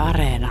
Areena.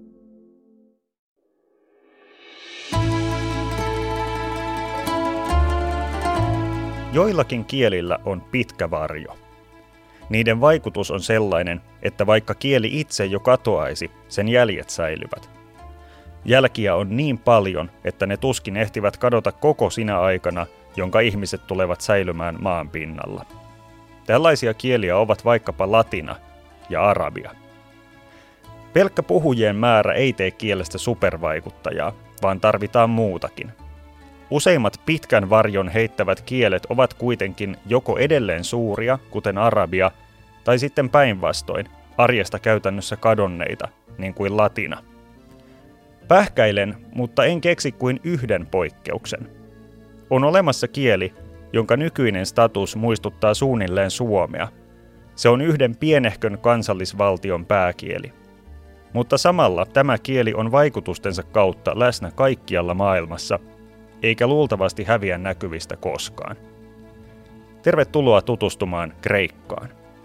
Joillakin kielillä on pitkä varjo. Niiden vaikutus on sellainen, että vaikka kieli itse jo katoaisi, sen jäljet säilyvät. Jälkiä on niin paljon, että ne tuskin ehtivät kadota koko sinä aikana, jonka ihmiset tulevat säilymään maan pinnalla. Tällaisia kieliä ovat vaikkapa latina ja arabia. Pelkkä puhujien määrä ei tee kielestä supervaikuttajaa, vaan tarvitaan muutakin. Useimmat pitkän varjon heittävät kielet ovat kuitenkin joko edelleen suuria, kuten arabia, tai sitten päinvastoin, arjesta käytännössä kadonneita, niin kuin latina. Pähkäilen, mutta en keksi kuin yhden poikkeuksen. On olemassa kieli, jonka nykyinen status muistuttaa suunnilleen suomea. Se on yhden pienehkön kansallisvaltion pääkieli. Mutta samalla tämä kieli on vaikutustensa kautta läsnä kaikkialla maailmassa, eikä luultavasti häviä näkyvistä koskaan. Tervetuloa tutustumaan Kreikkaan.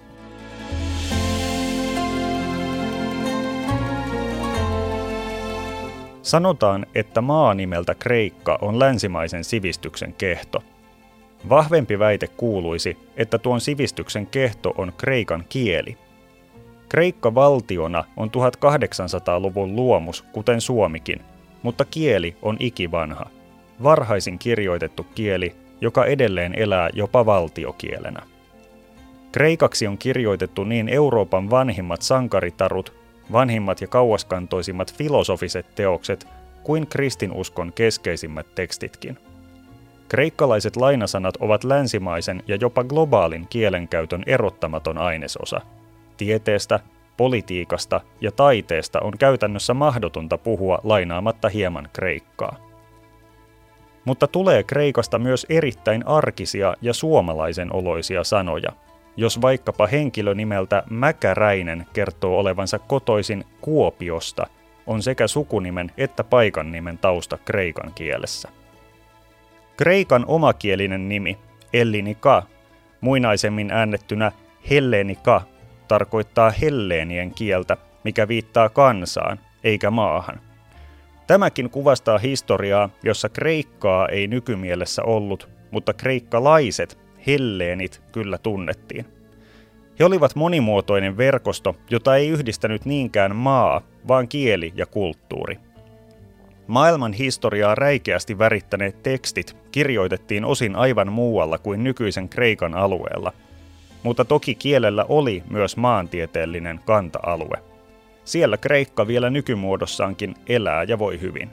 Sanotaan, että maa nimeltä Kreikka on länsimaisen sivistyksen kehto. Vahvempi väite kuuluisi, että tuon sivistyksen kehto on kreikan kieli. Kreikka valtiona on 1800-luvun luomus, kuten Suomikin, mutta kieli on ikivanha. Varhaisin kirjoitettu kieli, joka edelleen elää jopa valtiokielenä. Kreikaksi on kirjoitettu niin Euroopan vanhimmat sankaritarut, vanhimmat ja kauaskantoisimmat filosofiset teokset kuin kristinuskon keskeisimmät tekstitkin. Kreikkalaiset lainasanat ovat länsimaisen ja jopa globaalin kielenkäytön erottamaton ainesosa. Tieteestä, politiikasta ja taiteesta on käytännössä mahdotonta puhua lainaamatta hieman kreikkaa. Mutta tulee Kreikasta myös erittäin arkisia ja suomalaisen oloisia sanoja. Jos vaikkapa henkilö nimeltä Mäkäräinen kertoo olevansa kotoisin Kuopiosta, on sekä sukunimen että paikannimen tausta kreikan kielessä. Kreikan omakielinen nimi, Ellinika, muinaisemmin äännettynä Hellenika, tarkoittaa helleenien kieltä, mikä viittaa kansaan, eikä maahan. Tämäkin kuvastaa historiaa, jossa Kreikkaa ei nykymielessä ollut, mutta kreikkalaiset, helleenit, kyllä tunnettiin. He olivat monimuotoinen verkosto, jota ei yhdistänyt niinkään maa, vaan kieli ja kulttuuri. Maailman historiaa räikeästi värittäneet tekstit kirjoitettiin osin aivan muualla kuin nykyisen Kreikan alueella, mutta toki kielellä oli myös maantieteellinen kanta-alue. Siellä Kreikka vielä nykymuodossaankin elää ja voi hyvin.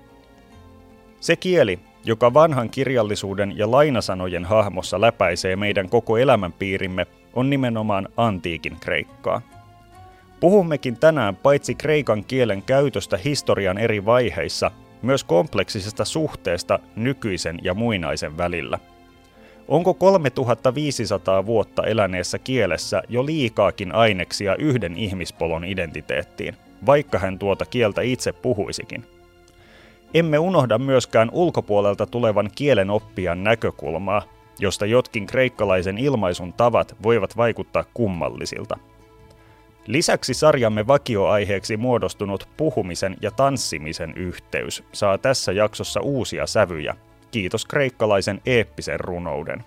Se kieli, joka vanhan kirjallisuuden ja lainasanojen hahmossa läpäisee meidän koko elämänpiirimme, on nimenomaan antiikin kreikkaa. Puhummekin tänään paitsi kreikan kielen käytöstä historian eri vaiheissa, myös kompleksisesta suhteesta nykyisen ja muinaisen välillä. Onko 3500 vuotta eläneessä kielessä jo liikaakin aineksia yhden ihmispolon identiteettiin, vaikka hän tuota kieltä itse puhuisikin? Emme unohda myöskään ulkopuolelta tulevan kielen oppijan näkökulmaa, josta jotkin kreikkalaisen ilmaisun tavat voivat vaikuttaa kummallisilta. Lisäksi sarjamme vakioaiheeksi muodostunut puhumisen ja tanssimisen yhteys saa tässä jaksossa uusia sävyjä, kiitos kreikkalaisen eeppisen runouden.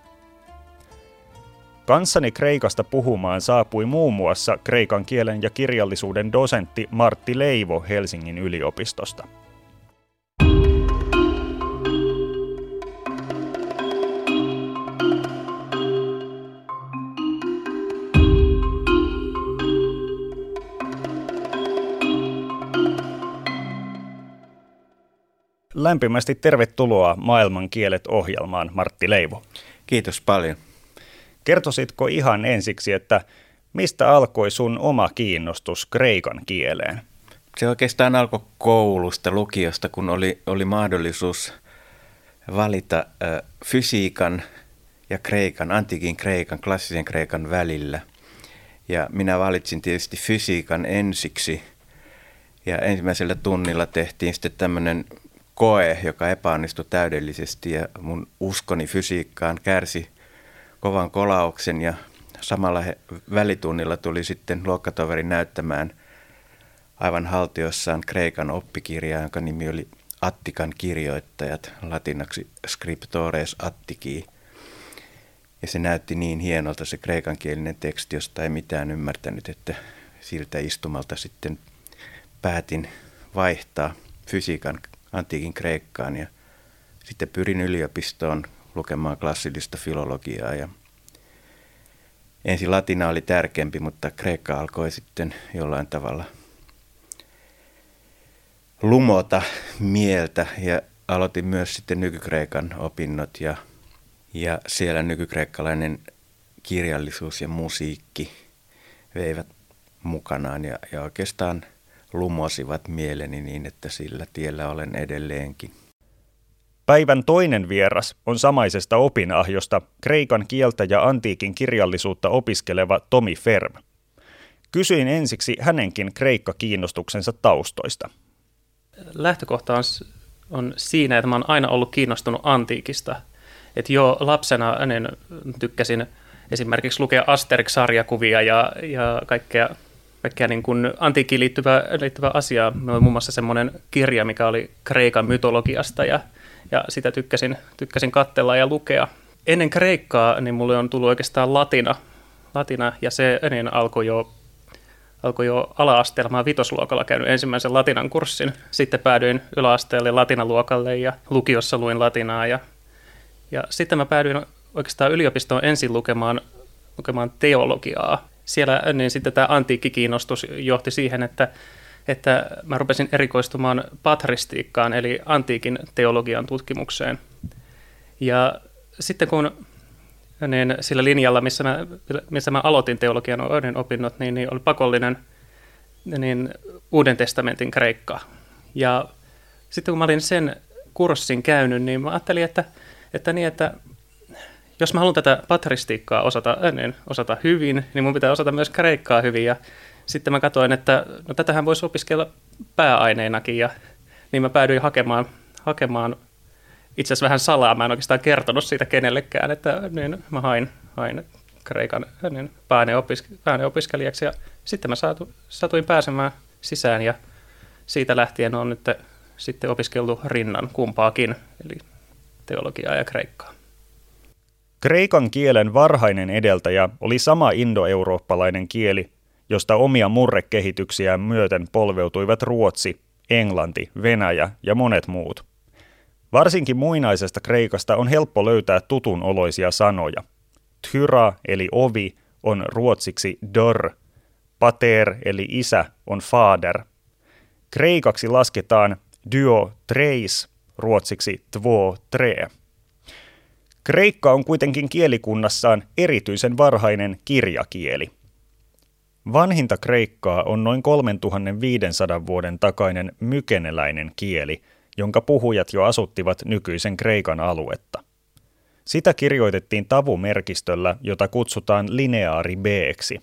Kanssani Kreikasta puhumaan saapui muun muassa kreikan kielen ja kirjallisuuden dosentti Martti Leivo Helsingin yliopistosta. Lämpimästi tervetuloa Maailmankielet -ohjelmaan, Martti Leivo. Kiitos paljon. Kertoisitko ihan ensiksi, että mistä alkoi sun oma kiinnostus kreikan kieleen? Se oikeastaan alkoi koulusta, lukiosta, kun oli mahdollisuus valita fysiikan ja kreikan, antiikin kreikan, klassisen kreikan välillä. Ja minä valitsin tietysti fysiikan ensiksi. Ja ensimmäisellä tunnilla tehtiin sitten tämmöinen koe, joka epäonnistui täydellisesti ja mun uskoni fysiikkaan kärsi kovan kolauksen ja samalla välitunnilla tuli sitten luokkatoveri näyttämään aivan haltiossaan Kreikan oppikirjaa, jonka nimi oli Attikan kirjoittajat, latinaksi Scriptores Attici. Ja se näytti niin hienolta se kreikankielinen teksti, josta ei mitään ymmärtänyt, että siltä istumalta sitten päätin vaihtaa fysiikan antiikin Kreikkaan ja sitten pyrin yliopistoon lukemaan klassillista filologiaa ja ensin latina oli tärkeämpi, mutta kreikka alkoi sitten jollain tavalla lumota mieltä ja aloitin myös sitten nykykreikan opinnot ja siellä nykykreikkalainen kirjallisuus ja musiikki veivät mukanaan ja oikeastaan lumosivat mieleni niin, että sillä tiellä olen edelleenkin. Päivän toinen vieras on samaisesta opinahjosta kreikan kieltä ja antiikin kirjallisuutta opiskeleva Tomi Ferm. Kysyin ensiksi hänenkin kreikka-kiinnostuksensa taustoista. Lähtökohta on siinä, että mä oon aina ollut kiinnostunut antiikista. Että jo lapsena niin tykkäsin esimerkiksi lukea Asterix-sarjakuvia ja kaikkea niin kuin antiikkiin liittyvä asia. Meillä oli muun muassa semmoinen kirja, mikä oli Kreikan mytologiasta ja sitä tykkäsin katsella ja lukea. Ennen Kreikkaa niin mulle on tullut oikeastaan latina ja se niin alkoi jo ala-asteella. Mä oon vitosluokalla käynyt ensimmäisen latinan kurssin. Sitten päädyin yläasteelle latinaluokalle ja lukiossa luin latinaa. Ja sitten mä päädyin oikeastaan yliopistoon ensin lukemaan teologiaa. Siellä niin sitten tämä antiikkikiinnostus johti siihen, että mä rupesin erikoistumaan patristiikkaan, eli antiikin teologian tutkimukseen. Ja sitten kun niin sillä linjalla, missä mä aloitin teologian opinnot, niin oli pakollinen niin Uuden testamentin kreikka. Ja sitten kun mä olin sen kurssin käynyt, niin mä ajattelin, että jos mä haluan tätä patristiikkaa osata hyvin, niin mun pitää osata myös kreikkaa hyvin. Ja sitten mä katsoin, että no, tätähän voisi opiskella pääaineinakin, ja niin mä päädyin hakemaan itse asiassa vähän salaa. Mä en oikeastaan kertonut siitä kenellekään, että niin mä hain kreikan niin pääaineopiskelijaksi, ja sitten mä satuin pääsemään sisään, ja siitä lähtien on nyt sitten opiskeltu rinnan kumpaakin, eli teologiaa ja kreikkaa. Kreikan kielen varhainen edeltäjä oli sama indoeurooppalainen kieli, josta omia murrekehityksiään myöten polveutuivat ruotsi, englanti, venäjä ja monet muut. Varsinkin muinaisesta Kreikasta on helppo löytää tutun oloisia sanoja. Thyra eli ovi on ruotsiksi dörr, pater eli isä on fader. Kreikaksi lasketaan duo treis, ruotsiksi två tre. Kreikka on kuitenkin kielikunnassaan erityisen varhainen kirjakieli. Vanhinta kreikkaa on noin 3500 vuoden takainen mykeneläinen kieli, jonka puhujat jo asuttivat nykyisen Kreikan aluetta. Sitä kirjoitettiin tavumerkistöllä, jota kutsutaan lineaari B-ksi.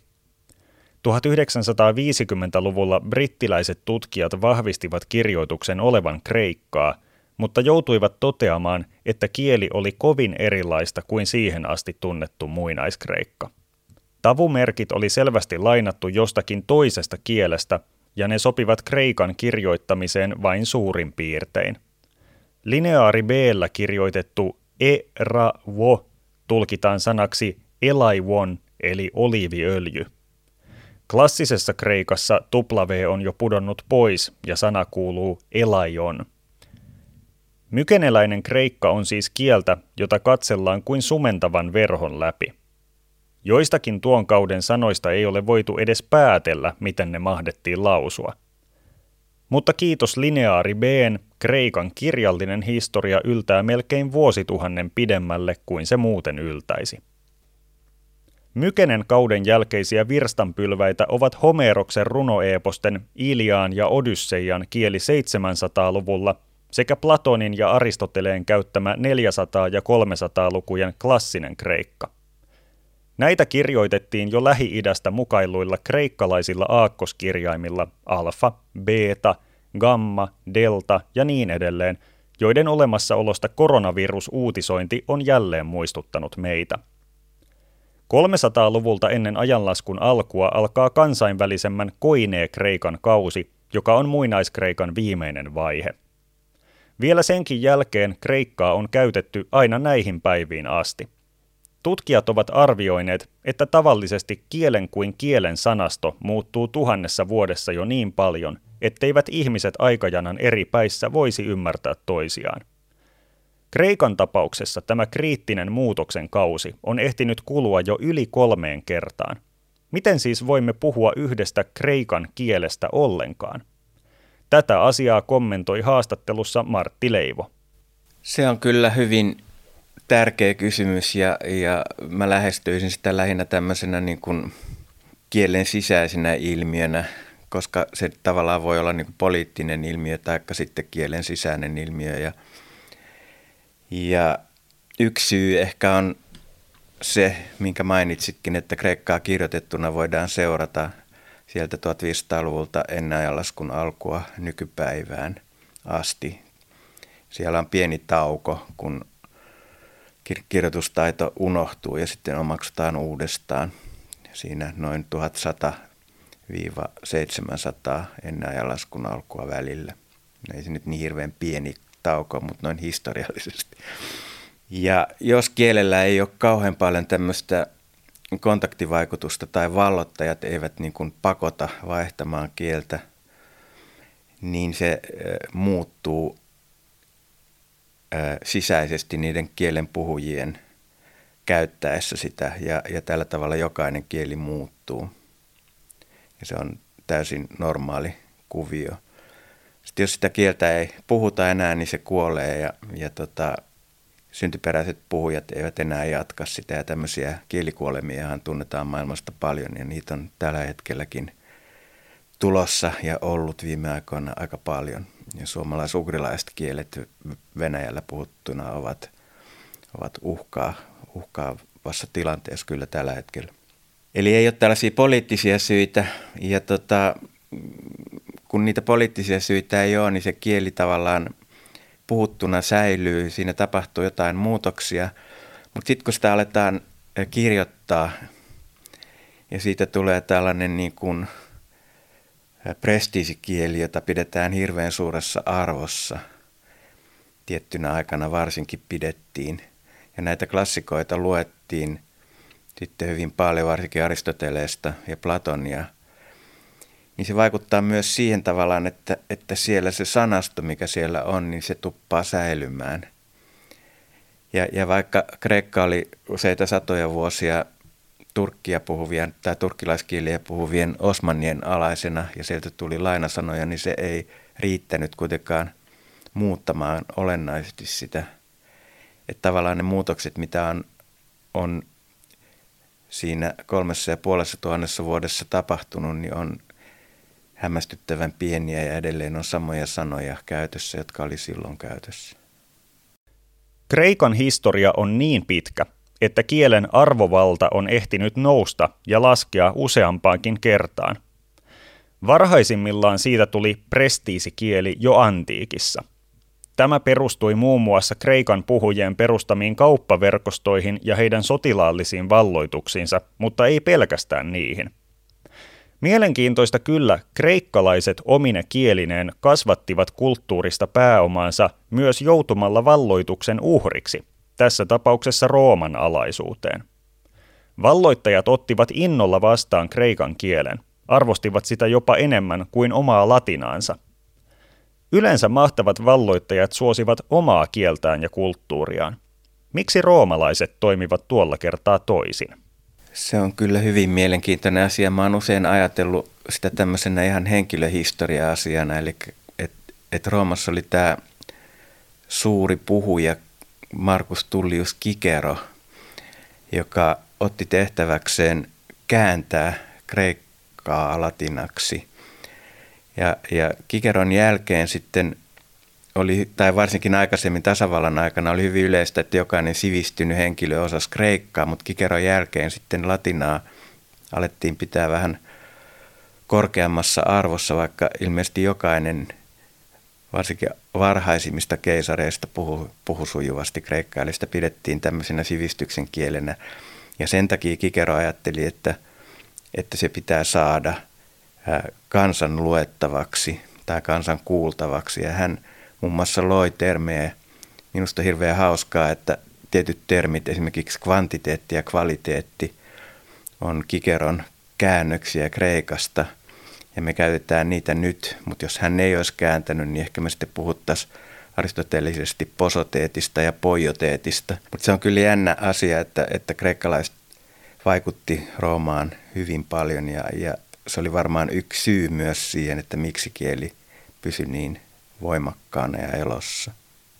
1950-luvulla brittiläiset tutkijat vahvistivat kirjoituksen olevan kreikkaa, mutta joutuivat toteamaan, että kieli oli kovin erilaista kuin siihen asti tunnettu muinaiskreikka. Tavumerkit oli selvästi lainattu jostakin toisesta kielestä, ja ne sopivat kreikan kirjoittamiseen vain suurin piirtein. Lineaari B:llä kirjoitettu e-ra-vo tulkitaan sanaksi elaiwon eli oliiviöljy. Klassisessa kreikassa W on jo pudonnut pois ja sana kuuluu elaion. Mykeneläinen kreikka on siis kieltä, jota katsellaan kuin sumentavan verhon läpi. Joistakin tuon kauden sanoista ei ole voitu edes päätellä, miten ne mahdettiin lausua. Mutta kiitos lineaari B:n, kreikan kirjallinen historia yltää melkein vuosituhannen pidemmälle kuin se muuten yltäisi. Mykenen kauden jälkeisiä virstanpylväitä ovat Homeroksen runoeeposten Iliaan ja Odysseian kieli 700-luvulla sekä Platonin ja Aristoteleen käyttämä 400- ja 300-lukujen klassinen kreikka. Näitä kirjoitettiin jo Lähi-idästä mukailluilla kreikkalaisilla aakkoskirjaimilla alfa, beta, gamma, delta ja niin edelleen, joiden olemassaolosta koronavirusuutisointi on jälleen muistuttanut meitä. 300-luvulta ennen ajanlaskun alkua alkaa kansainvälisemmän Koinee-Kreikan kausi, joka on muinaiskreikan viimeinen vaihe. Vielä senkin jälkeen kreikkaa on käytetty aina näihin päiviin asti. Tutkijat ovat arvioineet, että tavallisesti kielen kuin kielen sanasto muuttuu 1000 vuodessa jo niin paljon, etteivät ihmiset aikajanan eri päissä voisi ymmärtää toisiaan. Kreikan tapauksessa tämä kriittinen muutoksen kausi on ehtinyt kulua jo yli 3 kertaan. Miten siis voimme puhua yhdestä kreikan kielestä ollenkaan? Tätä asiaa kommentoi haastattelussa Martti Leivo. Se on kyllä hyvin tärkeä kysymys ja mä lähestyisin sitä lähinnä tämmöisenä niin kuin kielen sisäisenä ilmiönä, koska se tavallaan voi olla niin kuin poliittinen ilmiö tai sitten kielen sisäinen ilmiö. Ja yksi syy ehkä on se, minkä mainitsitkin, että kreikkaa kirjoitettuna voidaan seurata sieltä 1500-luvulta ennen ajanlaskun alkua nykypäivään asti. Siellä on pieni tauko, kun kirjoitustaito unohtuu ja sitten omaksutaan uudestaan. Siinä noin 1100–700 ennen ajanlaskun alkua välillä. Ei se nyt niin hirveän pieni tauko, mutta noin historiallisesti. Ja jos kielellä ei ole kauhean paljon tämmöistä kontaktivaikutusta tai vallottajat eivät niin kuin pakota vaihtamaan kieltä, niin se muuttuu sisäisesti niiden kielen puhujien käyttäessä sitä ja tällä tavalla jokainen kieli muuttuu. Ja se on täysin normaali kuvio. Sitten jos sitä kieltä ei puhuta enää, niin se kuolee ja syntyperäiset puhujat eivät enää jatka sitä ja tämmöisiä kielikuolemiahan tunnetaan maailmasta paljon ja niitä on tällä hetkelläkin tulossa ja ollut viime aikoina aika paljon. Ja suomalais-ugrilaiset kielet Venäjällä puhuttuna ovat uhkaavassa tilanteessa kyllä tällä hetkellä. Eli ei ole tällaisia poliittisia syitä ja kun niitä poliittisia syitä ei ole, niin se kieli tavallaan puhuttuna säilyy, siinä tapahtuu jotain muutoksia, mutta sitten kun sitä aletaan kirjoittaa ja siitä tulee tällainen niin kuin prestiisikieli, jota pidetään hirveän suuressa arvossa, tiettynä aikana varsinkin pidettiin, ja näitä klassikoita luettiin sitten hyvin paljon, varsinkin Aristoteleesta ja Platonia, niin se vaikuttaa myös siihen tavallaan, että siellä se sanasto, mikä siellä on, niin se tuppaa säilymään. Ja vaikka Kreikka oli useita satoja vuosia turkkia puhuvien tai turkkilaiskieliä puhuvien osmannien alaisena ja sieltä tuli lainasanoja, niin se ei riittänyt kuitenkaan muuttamaan olennaisesti sitä. Että tavallaan ne muutokset, mitä on siinä 3500 vuodessa tapahtunut, niin on hämmästyttävän pieniä ja edelleen on samoja sanoja käytössä, jotka oli silloin käytössä. Kreikan historia on niin pitkä, että kielen arvovalta on ehtinyt nousta ja laskea useampaankin kertaan. Varhaisimmillaan siitä tuli prestiisikieli jo antiikissa. Tämä perustui muun muassa Kreikan puhujien perustamiin kauppaverkostoihin ja heidän sotilaallisiin valloituksiinsa, mutta ei pelkästään niihin. Mielenkiintoista kyllä, kreikkalaiset omine kielineen kasvattivat kulttuurista pääomaansa myös joutumalla valloituksen uhriksi, tässä tapauksessa Rooman alaisuuteen. Valloittajat ottivat innolla vastaan kreikan kielen, arvostivat sitä jopa enemmän kuin omaa latinaansa. Yleensä mahtavat valloittajat suosivat omaa kieltään ja kulttuuriaan. Miksi roomalaiset toimivat tuolla kertaa toisin? Se on kyllä hyvin mielenkiintoinen asia. Mä oon usein ajatellut sitä tämmöisenä ihan henkilöhistoria-asiana, eli että Roomassa oli tämä suuri puhuja Marcus Tullius Cicero, joka otti tehtäväkseen kääntää kreikkaa latinaksi. Ja Ciceron jälkeen sitten oli, tai varsinkin aikaisemmin tasavallan aikana oli hyvin yleistä, että jokainen sivistynyt henkilö osasi kreikkaa, mutta Ciceron jälkeen sitten latinaa alettiin pitää vähän korkeammassa arvossa, vaikka ilmeisesti jokainen, varsinkin varhaisimmista keisareista puhui sujuvasti kreikkaa, eli sitä pidettiin tämmöisenä sivistyksen kielenä. Ja sen takia Cicero ajatteli, että se pitää saada kansan luettavaksi tai kansan kuultavaksi. Ja hän muun muassa loi termejä. Minusta hirveän hauskaa, että tietyt termit, esimerkiksi kvantiteetti ja kvaliteetti, on Kiceron käännöksiä kreikasta. Ja me käytetään niitä nyt, mutta jos hän ei olisi kääntänyt, niin ehkä me sitten puhuttaisiin aristoteellisesti posoteetista ja poioteetista. Mutta se on kyllä jännä asia, että kreikkalaiset vaikutti Roomaan hyvin paljon ja se oli varmaan yksi syy myös siihen, että miksi kieli pysyi niin voimakkaana ja elossa.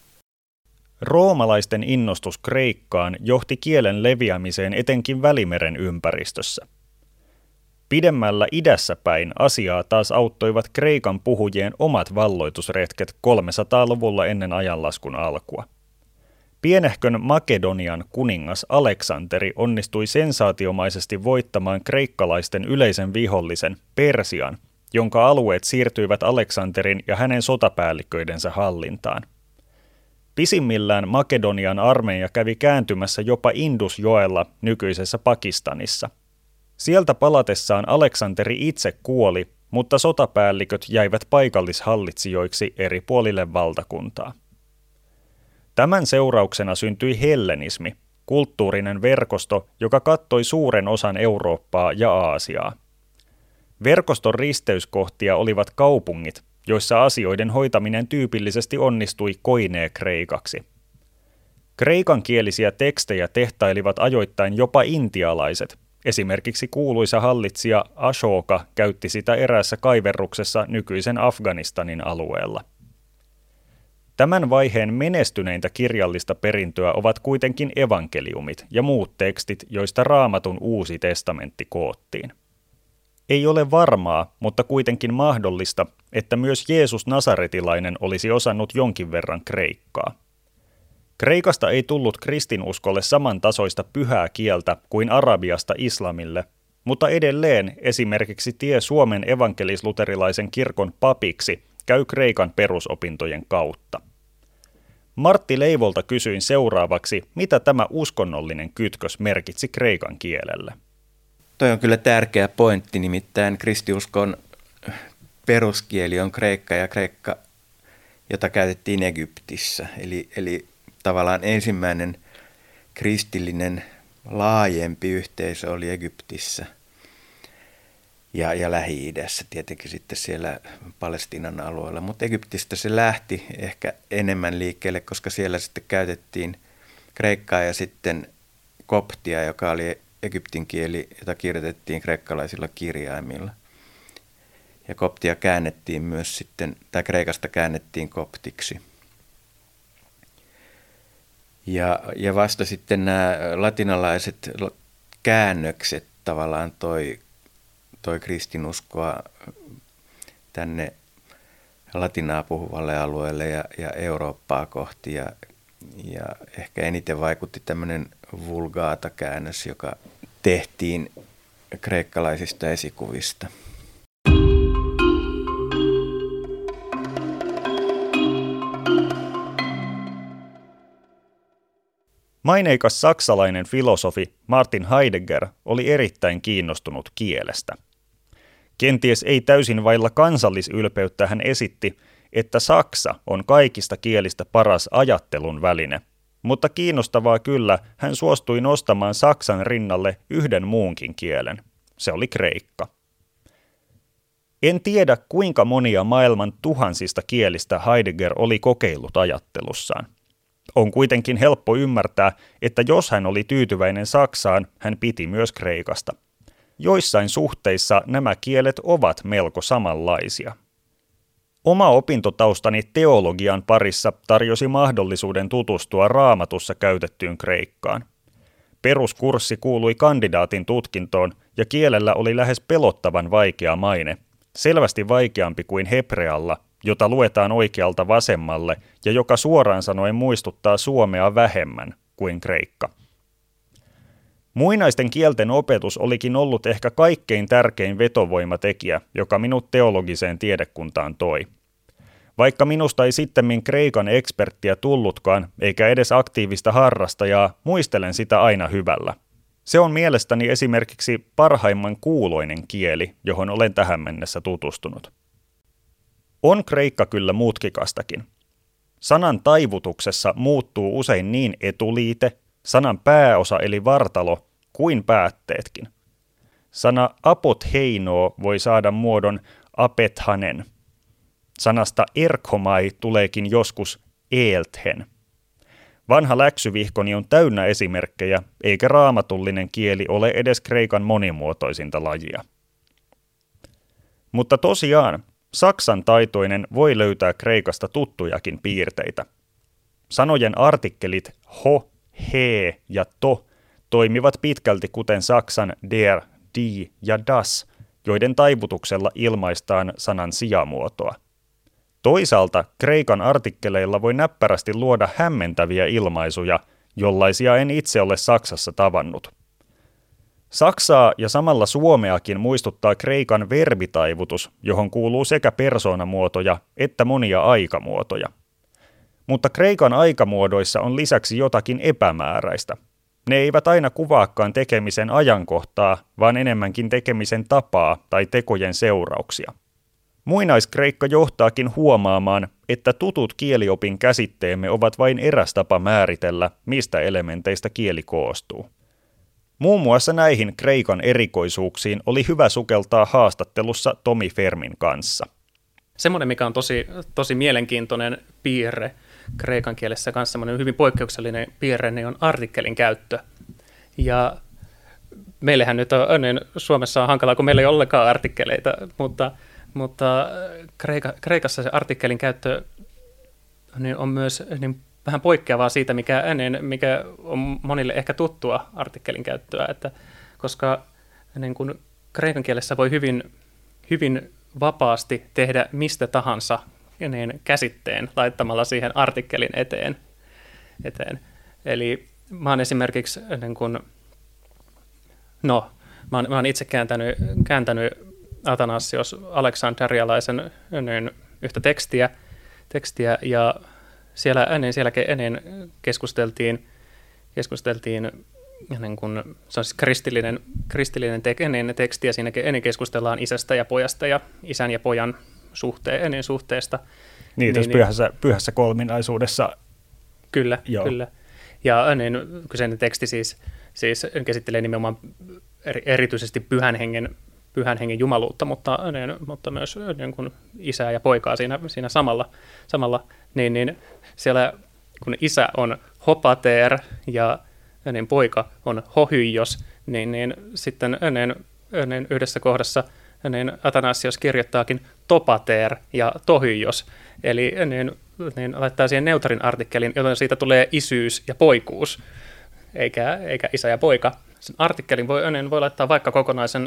Roomalaisten innostus Kreikkaan johti kielen leviämiseen etenkin Välimeren ympäristössä. Pidemmällä idässä päin asiaa taas auttoivat Kreikan puhujien omat valloitusretket 300-luvulla ennen ajanlaskun alkua. Pienehkön Makedonian kuningas Aleksanteri onnistui sensaatiomaisesti voittamaan kreikkalaisten yleisen vihollisen Persian, jonka alueet siirtyivät Aleksanterin ja hänen sotapäälliköidensä hallintaan. Pisimmillään Makedonian armeija kävi kääntymässä jopa Indusjoella nykyisessä Pakistanissa. Sieltä palatessaan Aleksanteri itse kuoli, mutta sotapäälliköt jäivät paikallishallitsijoiksi eri puolille valtakuntaa. Tämän seurauksena syntyi hellenismi, kulttuurinen verkosto, joka kattoi suuren osan Eurooppaa ja Aasiaa. Verkoston risteyskohtia olivat kaupungit, joissa asioiden hoitaminen tyypillisesti onnistui koinee-kreikaksi. Kreikankielisiä tekstejä tehtailivat ajoittain jopa intialaiset. Esimerkiksi kuuluisa hallitsija Ashoka käytti sitä eräässä kaiverruksessa nykyisen Afganistanin alueella. Tämän vaiheen menestyneintä kirjallista perintöä ovat kuitenkin evankeliumit ja muut tekstit, joista Raamatun Uusi testamentti koottiin. Ei ole varmaa, mutta kuitenkin mahdollista, että myös Jeesus Nasaretilainen olisi osannut jonkin verran kreikkaa. Kreikasta ei tullut kristinuskolle samantasoista pyhää kieltä kuin Arabiasta islamille, mutta edelleen esimerkiksi tie Suomen evankelis-luterilaisen kirkon papiksi käy Kreikan perusopintojen kautta. Martti Leivolta kysyin seuraavaksi, mitä tämä uskonnollinen kytkös merkitsi kreikan kielelle. Toi on kyllä tärkeä pointti, nimittäin kristiuskon peruskieli on kreikka ja kreikka, jota käytettiin Egyptissä. Eli tavallaan ensimmäinen kristillinen laajempi yhteisö oli Egyptissä ja Lähi-idässä, tietenkin sitten siellä Palestiinan alueella. Mutta Egyptistä se lähti ehkä enemmän liikkeelle, koska siellä sitten käytettiin kreikkaa ja sitten koptia, joka oli egyptin kieli, jota kirjoitettiin kreikkalaisilla kirjaimilla. Ja koptia käännettiin myös sitten, tai kreikasta käännettiin koptiksi. Ja vasta sitten nämä latinalaiset käännökset tavallaan toi kristinuskoa tänne latinaa puhuvalle alueelle ja Eurooppaa kohti. Ja ehkä eniten vaikutti tämmöinen vulgaata-käännös, joka tehtiin kreikkalaisista esikuvista. Maineikas saksalainen filosofi Martin Heidegger oli erittäin kiinnostunut kielestä. Kenties ei täysin vailla kansallisylpeyttä hän esitti, että saksa on kaikista kielistä paras ajattelun väline, mutta kiinnostavaa kyllä hän suostui nostamaan saksan rinnalle yhden muunkin kielen. Se oli kreikka. En tiedä, kuinka monia maailman tuhansista kielistä Heidegger oli kokeillut ajattelussaan. On kuitenkin helppo ymmärtää, että jos hän oli tyytyväinen Saksaan, hän piti myös kreikasta. Joissain suhteissa nämä kielet ovat melko samanlaisia. Oma opintotaustani teologian parissa tarjosi mahdollisuuden tutustua Raamatussa käytettyyn kreikkaan. Peruskurssi kuului kandidaatin tutkintoon ja kielellä oli lähes pelottavan vaikea maine, selvästi vaikeampi kuin hebrealla, jota luetaan oikealta vasemmalle ja joka suoraan sanoen muistuttaa suomea vähemmän kuin kreikka. Muinaisten kielten opetus olikin ollut ehkä kaikkein tärkein vetovoimatekijä, joka minut teologiseen tiedekuntaan toi. Vaikka minusta ei sittemmin kreikan eksperttiä tullutkaan, eikä edes aktiivista harrastajaa, muistelen sitä aina hyvällä. Se on mielestäni esimerkiksi parhaimman kuuloinen kieli, johon olen tähän mennessä tutustunut. On kreikka kyllä mutkikastakin. Sanan taivutuksessa muuttuu usein niin etuliite, sanan pääosa eli vartalo, kuin päätteetkin. Sana apotheinoo voi saada muodon apethanen. Sanasta erkhomai tuleekin joskus eelthen. Vanha läksyvihkoni on täynnä esimerkkejä, eikä raamatullinen kieli ole edes kreikan monimuotoisinta lajia. Mutta tosiaan, saksan taitoinen voi löytää kreikasta tuttujakin piirteitä. Sanojen artikkelit ho, he ja to toimivat pitkälti kuten saksan der, die ja das, joiden taivutuksella ilmaistaan sanan sijamuotoa. Toisaalta kreikan artikkeleilla voi näppärästi luoda hämmentäviä ilmaisuja, jollaisia en itse ole Saksassa tavannut. Saksaa ja samalla suomeakin muistuttaa kreikan verbitaivutus, johon kuuluu sekä persoonamuotoja että monia aikamuotoja. Mutta kreikan aikamuodoissa on lisäksi jotakin epämääräistä. Ne eivät aina kuvaakaan tekemisen ajankohtaa, vaan enemmänkin tekemisen tapaa tai tekojen seurauksia. Muinaiskreikka johtaakin huomaamaan, että tutut kieliopin käsitteemme ovat vain eräs tapa määritellä, mistä elementeistä kieli koostuu. Muun muassa näihin kreikan erikoisuuksiin oli hyvä sukeltaa haastattelussa Tomi Fermin kanssa. Semmoinen, mikä on tosi mielenkiintoinen piirre kreikan kielessä kanssa, semmoinen hyvin poikkeuksellinen piirre, niin on artikkelin käyttö. Ja meillähän nyt on, niin Suomessa on hankalaa, kun meillä ei ole ollenkaan artikkeleita, mutta Kreikassa se artikkelin käyttö niin on myös niin vähän poikkeavaa siitä, mikä on monille ehkä tuttua artikkelin käyttöä, että koska niin kun kreikan kielessä voi hyvin vapaasti tehdä mistä tahansa niin käsitteen laittamalla siihen artikkelin eteen. Eli mä oon esimerkiksi mä oon itse kääntänyt Athanasios Aleksandrialaisen yhtä tekstiä ja siellä keskusteltiin niin kun, se on siis kristillinen teksti, ja siinä ennen keskustellaan isästä ja pojasta ja isän ja pojan suhteesta. Niin, pyhässä kolminaisuudessa. Kyllä. Ja kyseinen teksti siis käsittelee nimenomaan erityisesti pyhän hengen jumaluutta, mutta myös niin kuin isää ja poikaa siinä samalla niin siellä kun isä on hopater ja niin poika on hohyjos, niin sitten yhdessä kohdassa Athanasios kirjoittaakin topater ja tohyjos, eli niin laittaa siihen neutarin artikkelin, joten siitä tulee isyys ja poikuus, eikä isä ja poika. Sen artikkelin voi laittaa vaikka kokonaisen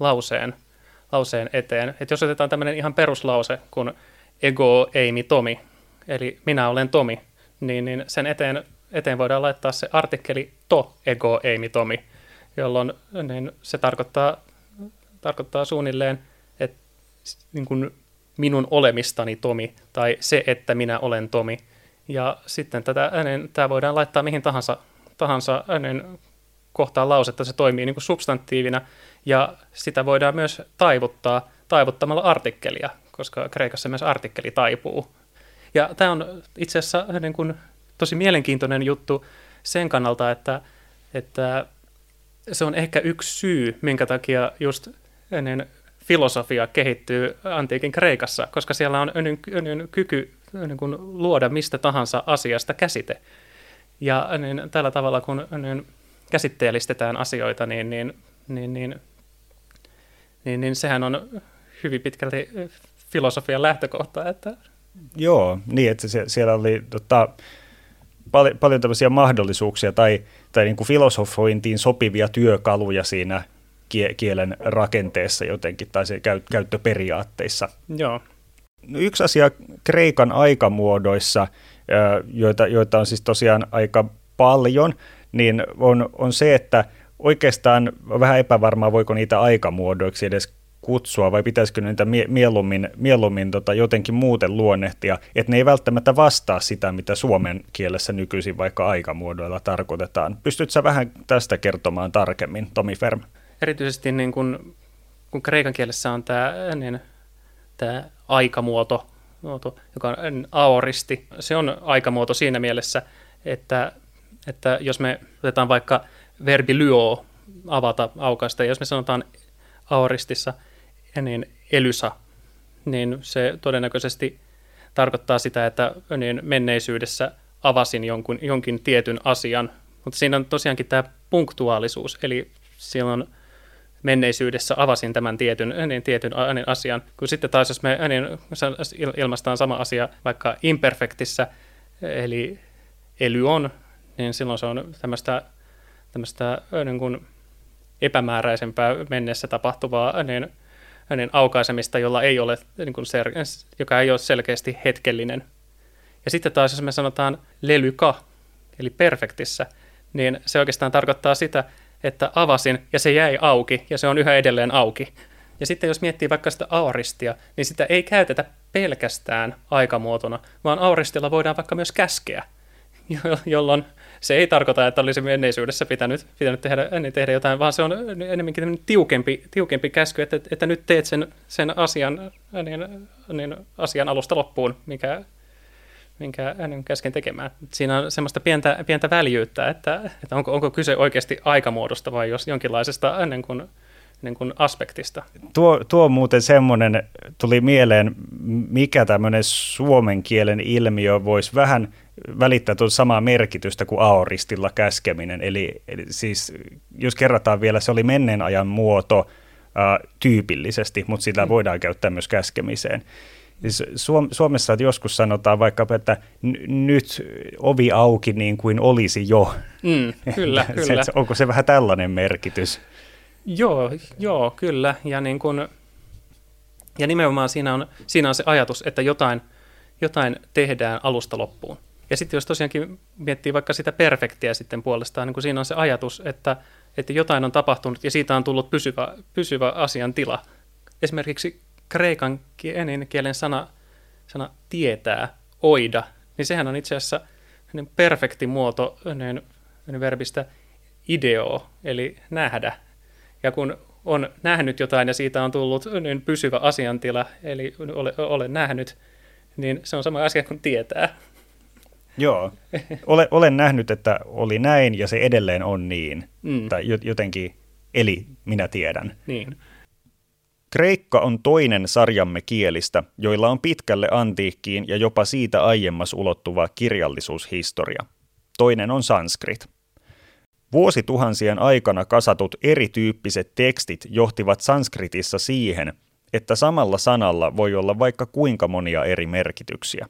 lauseen eteen. Et jos otetaan tämmöinen ihan peruslause kuin ego eimi Tomi, eli minä olen Tomi, niin sen eteen voidaan laittaa se artikkeli to ego eimi Tomi, jolloin niin se tarkoittaa suunnilleen, että niin kuin minun olemistani Tomi tai se, että minä olen Tomi. Ja sitten tämä voidaan laittaa mihin tahansa kohtaan lausetta, se toimii niin kuin substantiivina, ja sitä voidaan myös taivuttamalla artikkelia, koska kreikassa myös artikkeli taipuu. Ja tämä on itse asiassa niin kuin tosi mielenkiintoinen juttu sen kannalta, että se on ehkä yksi syy, minkä takia just filosofia kehittyy antiikin Kreikassa, koska siellä on kyky niin kuin luoda mistä tahansa asiasta käsite. Ja tällä tavalla, kun käsitteellistetään asioita, niin sehän on hyvin pitkälti filosofian lähtökohta. Että... Joo, niin että siellä oli paljon tämmöisiä mahdollisuuksia tai niin kuin filosofointiin sopivia työkaluja siinä kielen rakenteessa jotenkin tai se käyttöperiaatteissa. Joo. Yksi asia kreikan aikamuodoissa, joita on siis tosiaan aika paljon, niin on se, että oikeastaan on vähän epävarmaa, voiko niitä aikamuodoiksi edes kutsua vai pitäisikö niitä mieluummin jotenkin muuten luonnehtia, että ne ei välttämättä vastaa sitä, mitä suomen kielessä nykyisin vaikka aikamuodoilla tarkoitetaan. Pystytkö sä vähän tästä kertomaan tarkemmin, Tomi Ferm? Erityisesti niin kun kreikan kielessä on tämä aikamuoto, joka on aoristi. Se on aikamuoto siinä mielessä, että jos me otetaan vaikka verbi lyö, avata, aukaista, ja jos me sanotaan aoristissa niin elysa, niin se todennäköisesti tarkoittaa sitä, että niin menneisyydessä avasin jonkin tietyn asian, mutta siinä on tosiaankin tämä punktuaalisuus, eli silloin menneisyydessä avasin tämän tietyn asian, kun sitten taas jos me ilmaistaan sama asia vaikka imperfektissä, eli ely on, niin silloin se on tämmöistä niin kuin epämääräisempää mennessä tapahtuvaa aukaisemista, joka ei ole selkeästi hetkellinen. Ja sitten taas, jos me sanotaan lelyka, eli perfektissä, niin se oikeastaan tarkoittaa sitä, että avasin ja se jäi auki ja se on yhä edelleen auki. Ja sitten jos miettii vaikka sitä aoristia, niin sitä ei käytetä pelkästään aikamuotona, vaan aoristilla voidaan vaikka myös käskeä, jolloin se ei tarkoita, että olisi menneisyydessä pitänyt tehdä jotain, vaan se on enemmänkin tiukempi käsky, että nyt teet sen asian alusta loppuun, minkä käsken tekemään. Siinä on semmoista pientä väljyyttä, että onko kyse oikeasti aikamuodosta vai jos jonkinlaisesta niin kuin aspektista. Tuo muuten semmoinen tuli mieleen, mikä tämmöinen suomen kielen ilmiö voisi vähän välittää tuota samaa merkitystä kuin aoristilla käskeminen. Eli siis, jos kerrataan vielä, se oli menneen ajan muoto tyypillisesti, mutta sitä voidaan käyttää myös käskemiseen. Suomessa joskus sanotaan vaikka, että nyt ovi auki niin kuin olisi jo. Kyllä. Onko se vähän tällainen merkitys? Joo, kyllä. Ja nimenomaan siinä on se ajatus, että jotain tehdään alusta loppuun. Ja sitten jos tosiaankin miettii vaikka sitä perfektiä sitten puolestaan, niin kun siinä on se ajatus, että jotain on tapahtunut ja siitä on tullut pysyvä asiantila. Esimerkiksi kreikan kielen sana tietää, oida, niin sehän on itse asiassa perfekti muoto verbistä ideo, eli nähdä. Ja kun on nähnyt jotain ja siitä on tullut pysyvä asiantila, eli olen nähnyt, niin se on sama asia kuin tietää. Joo, olen nähnyt, että oli näin ja se edelleen on niin, tai jotenkin, eli minä tiedän. Niin. Kreikka on toinen sarjamme kielistä, joilla on pitkälle antiikkiin ja jopa siitä aiemmas ulottuva kirjallisuushistoria. Toinen on sanskrit. Vuosituhansien aikana kasatut erityyppiset tekstit johtivat sanskritissa siihen, että samalla sanalla voi olla vaikka kuinka monia eri merkityksiä.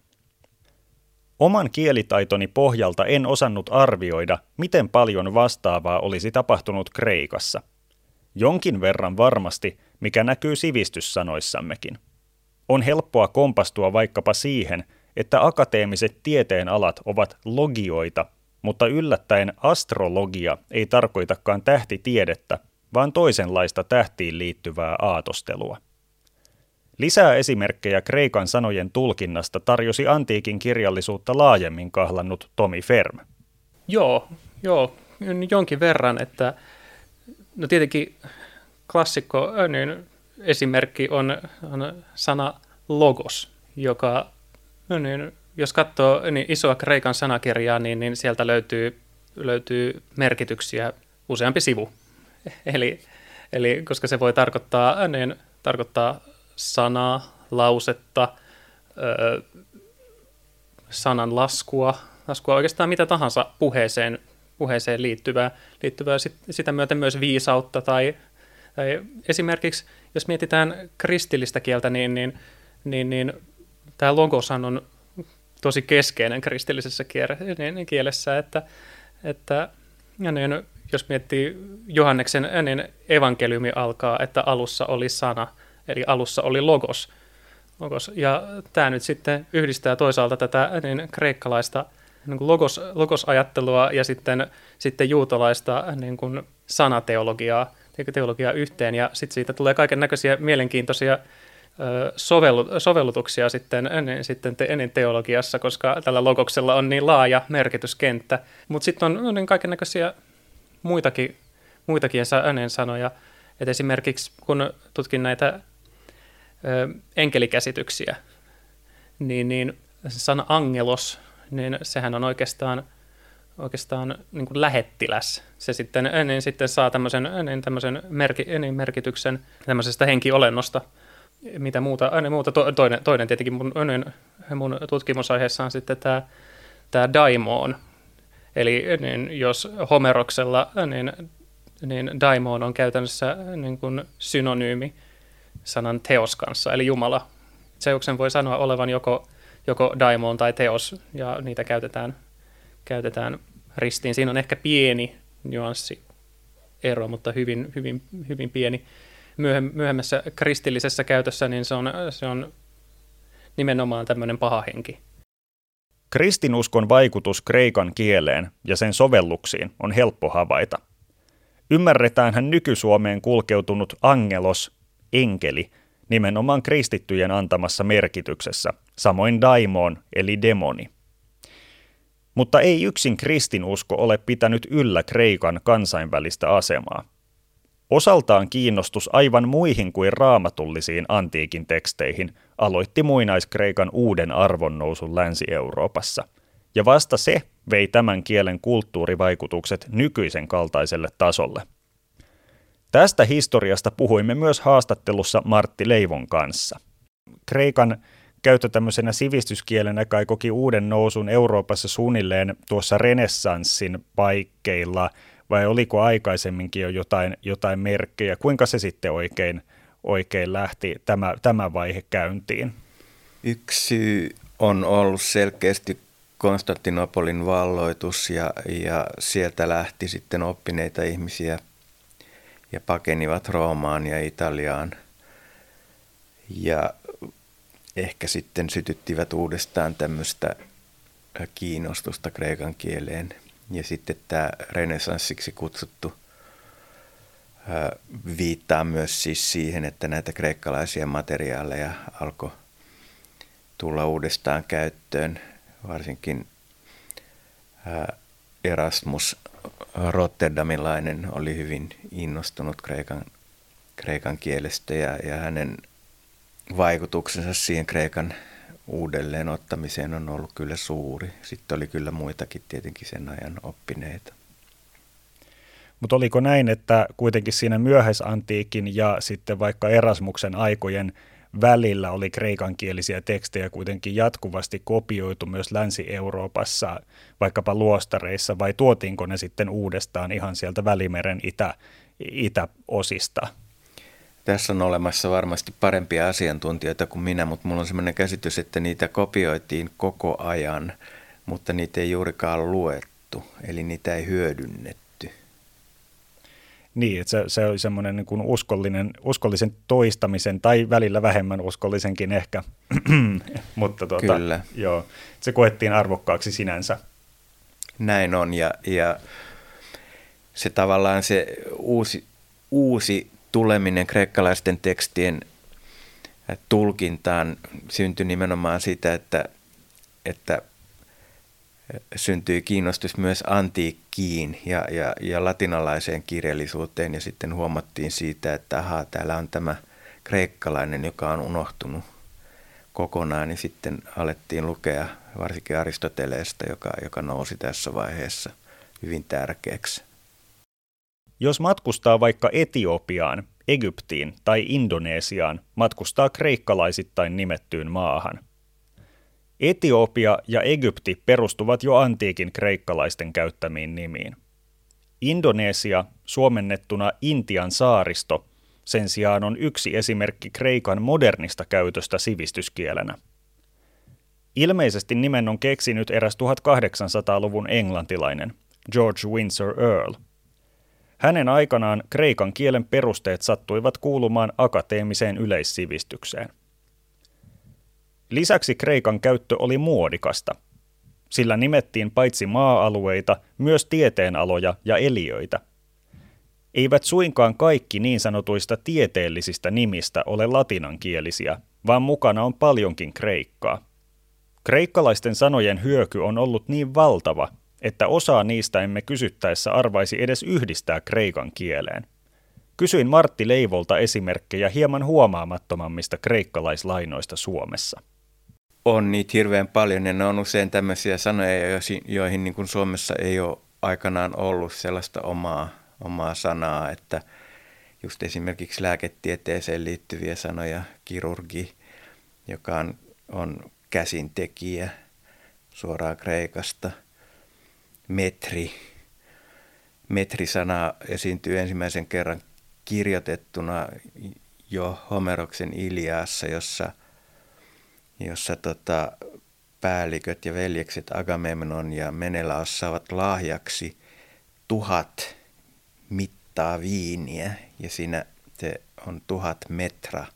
Oman kielitaitoni pohjalta en osannut arvioida, miten paljon vastaavaa olisi tapahtunut Kreikassa. Jonkin verran varmasti, mikä näkyy sivistyssanoissammekin. On helppoa kompastua vaikkapa siihen, että akateemiset tieteenalat ovat logioita, mutta yllättäen astrologia ei tarkoitakaan tähtitiedettä, vaan toisenlaista tähtiin liittyvää aatostelua. Lisää esimerkkejä kreikan sanojen tulkinnasta tarjosi antiikin kirjallisuutta laajemmin kahlannut Tomi Ferm. Joo, jonkin verran, että no tietenkin klassikko esimerkki on sana logos, joka jos katsoo isoa kreikan sanakirjaa, niin sieltä löytyy merkityksiä useampi sivu. Eli koska se voi tarkoittaa sanaa, lausetta, sanan laskua oikeastaan mitä tahansa puheeseen liittyvää sitä myöten myös viisautta tai esimerkiksi jos mietitään kristillistä kieltä, niin tämä logoshan on tosi keskeinen kristillisessä kielessä, että jos miettii Johanneksen evankeliumi alkaa, että alussa oli sana, eli alussa oli logos. Ja tämä nyt sitten yhdistää toisaalta tätä kreikkalaista niin kuin logosajattelua ja sitten juutalaista niin kuin sanateologiaa yhteen, ja sitten siitä tulee kaiken näköisiä mielenkiintoisia sovellutuksia sitten teologiassa, koska tällä logoksella on niin laaja merkityskenttä. Mutta sitten on niin kaiken näköisiä muitakin sanoja. Et esimerkiksi kun tutkin näitä enkelikäsityksiä, niin sana angelos, niin sehän on oikeastaan niin kuin lähettiläs. Se sitten saa tämmöisen merkityksen tämmöisestä henkiolennosta. Mitä muuta toinen tietenkin mun tutkimusaiheessa on sitten tämä daimon. Eli jos Homeroksella, niin daimon on käytännössä niin kuin synonyymi sanan teos kanssa, eli Jumala. Zeuksen voi sanoa olevan joko daimon tai teos, ja niitä käytetään ristiin. Siinä on ehkä pieni nyanssiero, mutta hyvin pieni. Myöhemmässä kristillisessä käytössä niin se on nimenomaan tämmöinen paha henki. Kristinuskon vaikutus kreikan kieleen ja sen sovelluksiin on helppo havaita. Ymmärretäänhän nykysuomeen kulkeutunut angelos, enkeli, nimenomaan kristittyjen antamassa merkityksessä, samoin daimon eli demoni. Mutta ei yksin kristinusko ole pitänyt yllä kreikan kansainvälistä asemaa. Osaltaan kiinnostus aivan muihin kuin raamatullisiin antiikin teksteihin aloitti muinaiskreikan uuden arvonnousun Länsi-Euroopassa, ja vasta se vei tämän kielen kulttuurivaikutukset nykyisen kaltaiselle tasolle. Tästä historiasta puhuimme myös haastattelussa Martti Leivon kanssa. Kreikan käyttö tämmöisenä sivistyskielenä kai koki uuden nousun Euroopassa suunnilleen tuossa renessanssin paikkeilla, vai oliko aikaisemminkin jo jotain merkkejä? Kuinka se sitten oikein lähti tämä vaihe käyntiin? Yksi syy on ollut selkeästi Konstantinopolin valloitus ja sieltä lähti sitten oppineita ihmisiä ja pakenivat Roomaan ja Italiaan ja ehkä sitten sytyttivät uudestaan tämmöistä kiinnostusta kreikan kieleen. Ja sitten tämä renessanssiksi kutsuttu viittaa myös siis siihen, että näitä kreikkalaisia materiaaleja alkoi tulla uudestaan käyttöön. Varsinkin Erasmus rotterdamilainen oli hyvin innostunut kreikan kielestä ja hänen vaikutuksensa siihen kreikan uudelleen ottamiseen on ollut kyllä suuri. Sitten oli kyllä muitakin tietenkin sen ajan oppineita. Mutta oliko näin, että kuitenkin siinä myöhäisantiikin ja sitten vaikka Erasmuksen aikojen välillä oli kreikankielisiä tekstejä kuitenkin jatkuvasti kopioitu myös Länsi-Euroopassa, vaikkapa luostareissa, vai tuotiinko ne sitten uudestaan ihan sieltä Välimeren itäosista? Tässä on olemassa varmasti parempia asiantuntijoita kuin minä, mutta mulla on sellainen käsitys, että niitä kopioitiin koko ajan, mutta niitä ei juurikaan luettu, eli niitä ei hyödynnetty. Niin, että se oli semmoinen niin kuin uskollisen toistamisen tai välillä vähemmän uskollisenkin ehkä, mutta kyllä. Joo, se koettiin arvokkaaksi sinänsä. Näin on, ja se tavallaan se uusi tuleminen kreikkalaisten tekstien tulkintaan syntyi nimenomaan siitä, että syntyi kiinnostus myös antiikkiin ja latinalaiseen kirjallisuuteen, ja sitten huomattiin siitä, että täällä on tämä kreikkalainen, joka on unohtunut kokonaan, niin sitten alettiin lukea varsinkin Aristoteleesta, joka nousi tässä vaiheessa hyvin tärkeäksi. Jos matkustaa vaikka Etiopiaan, Egyptiin tai Indonesiaan, matkustaa kreikkalaisittain nimettyyn maahan. Etiopia ja Egypti perustuvat jo antiikin kreikkalaisten käyttämiin nimiin. Indonesia, suomennettuna Intian saaristo, sen sijaan on yksi esimerkki kreikan modernista käytöstä sivistyskielenä. Ilmeisesti nimen on keksinyt eräs 1800-luvun englantilainen, George Windsor Earl. Hänen aikanaan kreikan kielen perusteet sattuivat kuulumaan akateemiseen yleissivistykseen. Lisäksi kreikan käyttö oli muodikasta. Sillä nimettiin paitsi maa-alueita, myös tieteenaloja ja eliöitä. Eivät suinkaan kaikki niin sanotuista tieteellisistä nimistä ole latinankielisiä, vaan mukana on paljonkin kreikkaa. Kreikkalaisten sanojen hyöky on ollut niin valtava, että osaa niistä emme kysyttäessä arvaisi edes yhdistää kreikan kieleen. Kysyin Martti Leivolta esimerkkejä hieman huomaamattomammista kreikkalaislainoista Suomessa. On niitä hirveän paljon ja ne on usein tämmöisiä sanoja, joihin niin kuin Suomessa ei ole aikanaan ollut sellaista omaa sanaa, että just esimerkiksi lääketieteeseen liittyviä sanoja, kirurgi, joka on käsintekijä suoraan kreikasta, metri-sana esiintyy ensimmäisen kerran kirjoitettuna jo Homeroksen Iliaassa, jossa päälliköt ja veljekset Agamemnon ja Menelaos saavat lahjaksi 1000 mittaa viiniä ja siinä se on 1000 metra.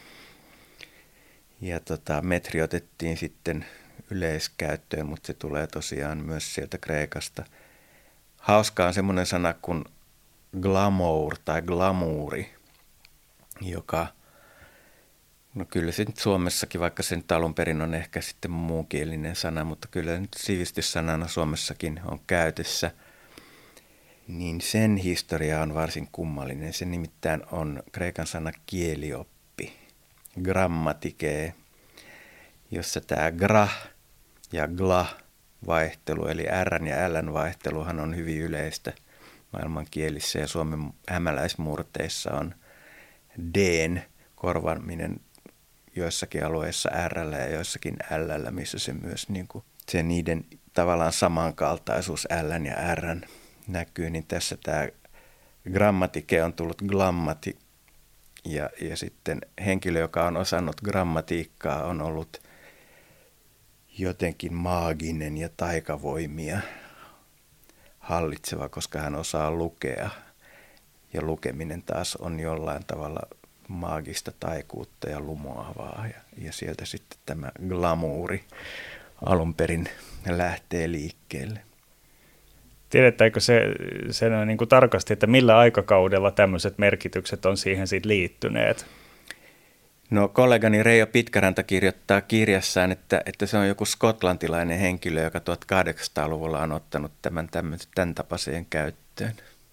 Ja metri otettiin sitten yleiskäyttöön, mutta se tulee tosiaan myös sieltä Kreikasta. Hauskaa on semmoinen sana kuin glamour tai glamuuri, joka, no kyllä se nyt Suomessakin, vaikka se nyt alun perin on ehkä sitten muunkielinen sana, mutta kyllä nyt sivistyssanana Suomessakin on käytössä, niin sen historia on varsin kummallinen. Se nimittäin on kreikan sana kielioppi, grammatikee, jossa tämä gra ja gla vaihtelu, eli r ja l vaihteluhan on hyvin yleistä maailmankielissä ja Suomen hämäläismurteissa on d:n korvaaminen joissakin alueissa r:llä ja joissakin l:llä, missä se myös niin kuin, se niiden tavallaan samankaltaisuus l:n ja r:n näkyy, niin tässä tämä grammatike on tullut glammati ja sitten henkilö, joka on osannut grammatiikkaa, on ollut jotenkin maaginen ja taikavoimia hallitseva, koska hän osaa lukea. Ja lukeminen taas on jollain tavalla maagista taikuutta ja lumoavaa. Ja sieltä sitten tämä glamuuri alun perin lähtee liikkeelle. Tiedetäänkö se niin kuin tarkasti, että millä aikakaudella tämmöiset merkitykset on siihen sitten liittyneet? No kollegani Reijo Pitkäranta kirjoittaa kirjassaan, että se on joku skotlantilainen henkilö, joka 1800-luvulla on ottanut tämän tapaiseen käyttöön.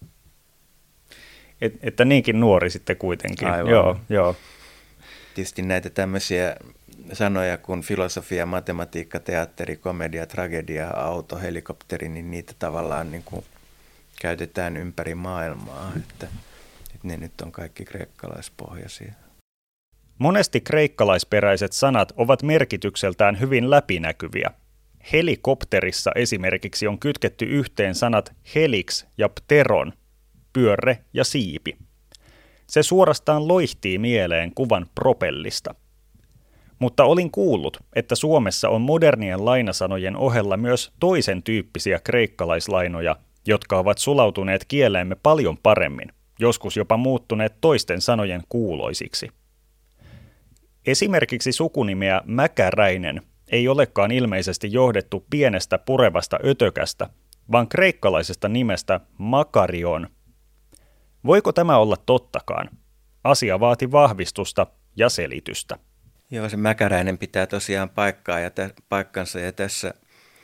Että niinkin nuori sitten kuitenkin. Aivan. Joo. Tietysti näitä tämmöisiä sanoja kuin filosofia, matematiikka, teatteri, komedia, tragedia, auto, helikopteri, niin niitä tavallaan niin kuin käytetään ympäri maailmaa, että ne nyt on kaikki kreikkalaispohjaisia. Monesti kreikkalaisperäiset sanat ovat merkitykseltään hyvin läpinäkyviä. Helikopterissa esimerkiksi on kytketty yhteen sanat helix ja pteron, pyörre ja siipi. Se suorastaan loihtii mieleen kuvan propellista. Mutta olin kuullut, että Suomessa on modernien lainasanojen ohella myös toisen tyyppisiä kreikkalaislainoja, jotka ovat sulautuneet kieleemme paljon paremmin, joskus jopa muuttuneet toisten sanojen kuuloisiksi. Esimerkiksi sukunimeä Mäkäräinen ei olekaan ilmeisesti johdettu pienestä purevasta ötökästä, vaan kreikkalaisesta nimestä Makarion. Voiko tämä olla tottakaan? Asia vaati vahvistusta ja selitystä. Joo, se Mäkäräinen pitää tosiaan paikkansa ja tässä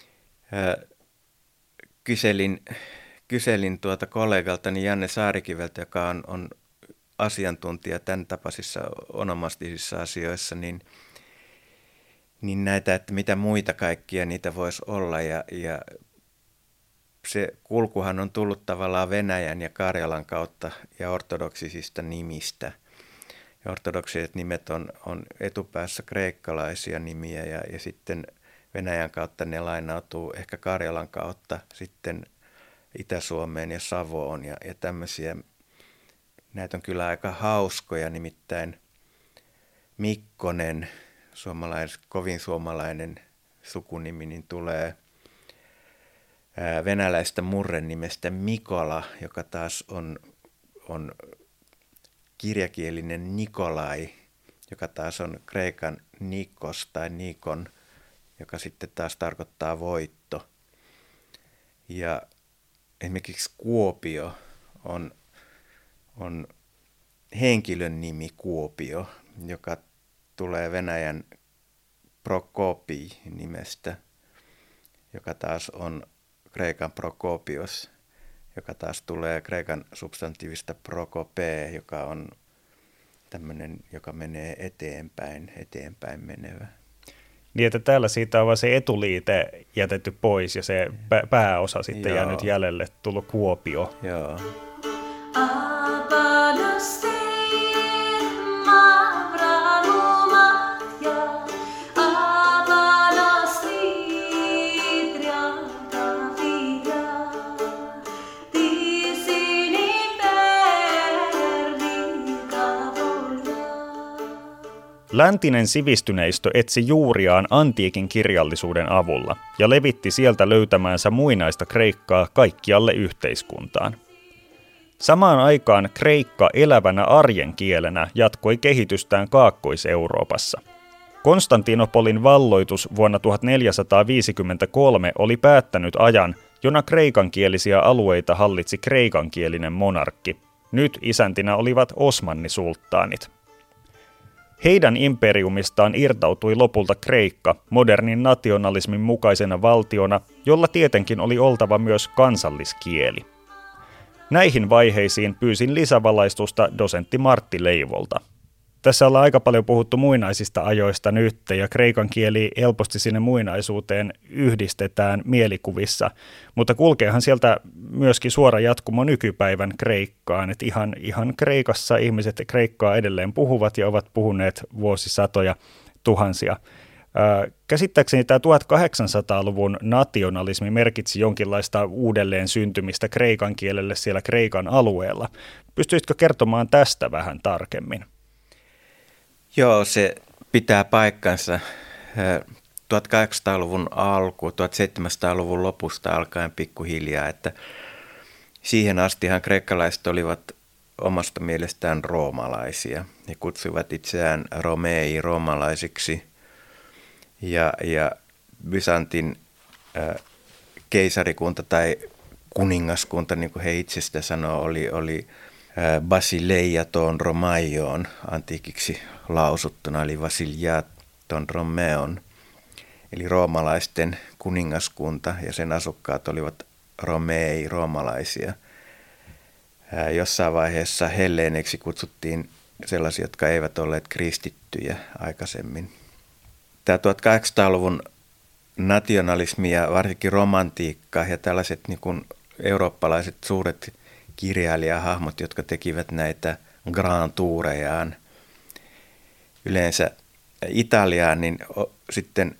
kyselin kollegaltani Janne Saarikiveltä, joka on asiantuntija tämän tapaisissa onomastisissa asioissa, niin näitä, että mitä muita kaikkia niitä voisi olla. Ja se kulkuhan on tullut tavallaan Venäjän ja Karjalan kautta ja ortodoksisista nimistä. Ja ortodoksiset nimet on etupäässä kreikkalaisia nimiä ja sitten Venäjän kautta ne lainautuu ehkä Karjalan kautta sitten Itä-Suomeen ja Savoon ja tämmöisiä. Näitä on kyllä aika hauskoja, nimittäin Mikkonen, kovin suomalainen sukunimi, niin tulee venäläistä murren nimestä Mikola, joka taas on kirjakielinen Nikolai, joka taas on kreikan Nikos tai Nikon, joka sitten taas tarkoittaa voitto. Ja esimerkiksi Kuopio on henkilön nimi Kuopio, joka tulee Venäjän Prokopi-nimestä, joka taas on kreikan Prokopios, joka taas tulee kreikan substantiivista Prokope, joka on tämmöinen, joka menee eteenpäin menevä. Niin, että täällä siitä on vain se etuliite jätetty pois ja se pääosa sitten jäänyt jäljelle, tullut Kuopio. Joo. Läntinen sivistyneistö etsi juuriaan antiikin kirjallisuuden avulla ja levitti sieltä löytämäänsä muinaista kreikkaa kaikkialle yhteiskuntaan. Samaan aikaan kreikka elävänä arjen kielenä jatkoi kehitystään Kaakkois-Euroopassa. Konstantinopolin valloitus vuonna 1453 oli päättänyt ajan, jona kreikankielisiä alueita hallitsi kreikankielinen monarkki. Nyt isäntinä olivat osmannisulttaanit. Heidän imperiumistaan irtautui lopulta Kreikka modernin nationalismin mukaisena valtiona, jolla tietenkin oli oltava myös kansalliskieli. Näihin vaiheisiin pyysin lisävalaistusta dosentti Martti Leivolta. Tässä ollaan aika paljon puhuttu muinaisista ajoista nyt, ja kreikan kieli helposti sinne muinaisuuteen yhdistetään mielikuvissa, mutta kulkeehan sieltä myöskin suora jatkumo nykypäivän Kreikkaan, että ihan Kreikassa ihmiset Kreikkaa edelleen puhuvat ja ovat puhuneet vuosisatoja, tuhansia. Käsittääkseni tämä 1800-luvun nationalismi merkitsi jonkinlaista uudelleen syntymistä kreikan kielelle siellä Kreikan alueella. Pystyisitkö kertomaan tästä vähän tarkemmin? Joo, se pitää paikkansa. 1800-luvun alku, 1700-luvun lopusta alkaen pikkuhiljaa, että siihen astihan kreikkalaiset olivat omasta mielestään roomalaisia. He kutsuivat itseään romei, roomalaisiksi, ja Byzantin keisarikunta tai kuningaskunta, niin kuin he itse sitä sanoo, oli Basileiaton Romaion antiikiksi lausuttuna, eli Vasiliaton Romeon, eli roomalaisten kuningaskunta, ja sen asukkaat olivat romei, roomalaisia. Jossain vaiheessa helleeneiksi kutsuttiin sellaisia, jotka eivät olleet kristittyjä aikaisemmin. Tämä 1800-luvun nationalismi ja varsinkin romantiikka ja tällaiset niin kuin eurooppalaiset suuret kirjailijahahmot, jotka tekivät näitä grand tourejaan yleensä Italiaan, niin sitten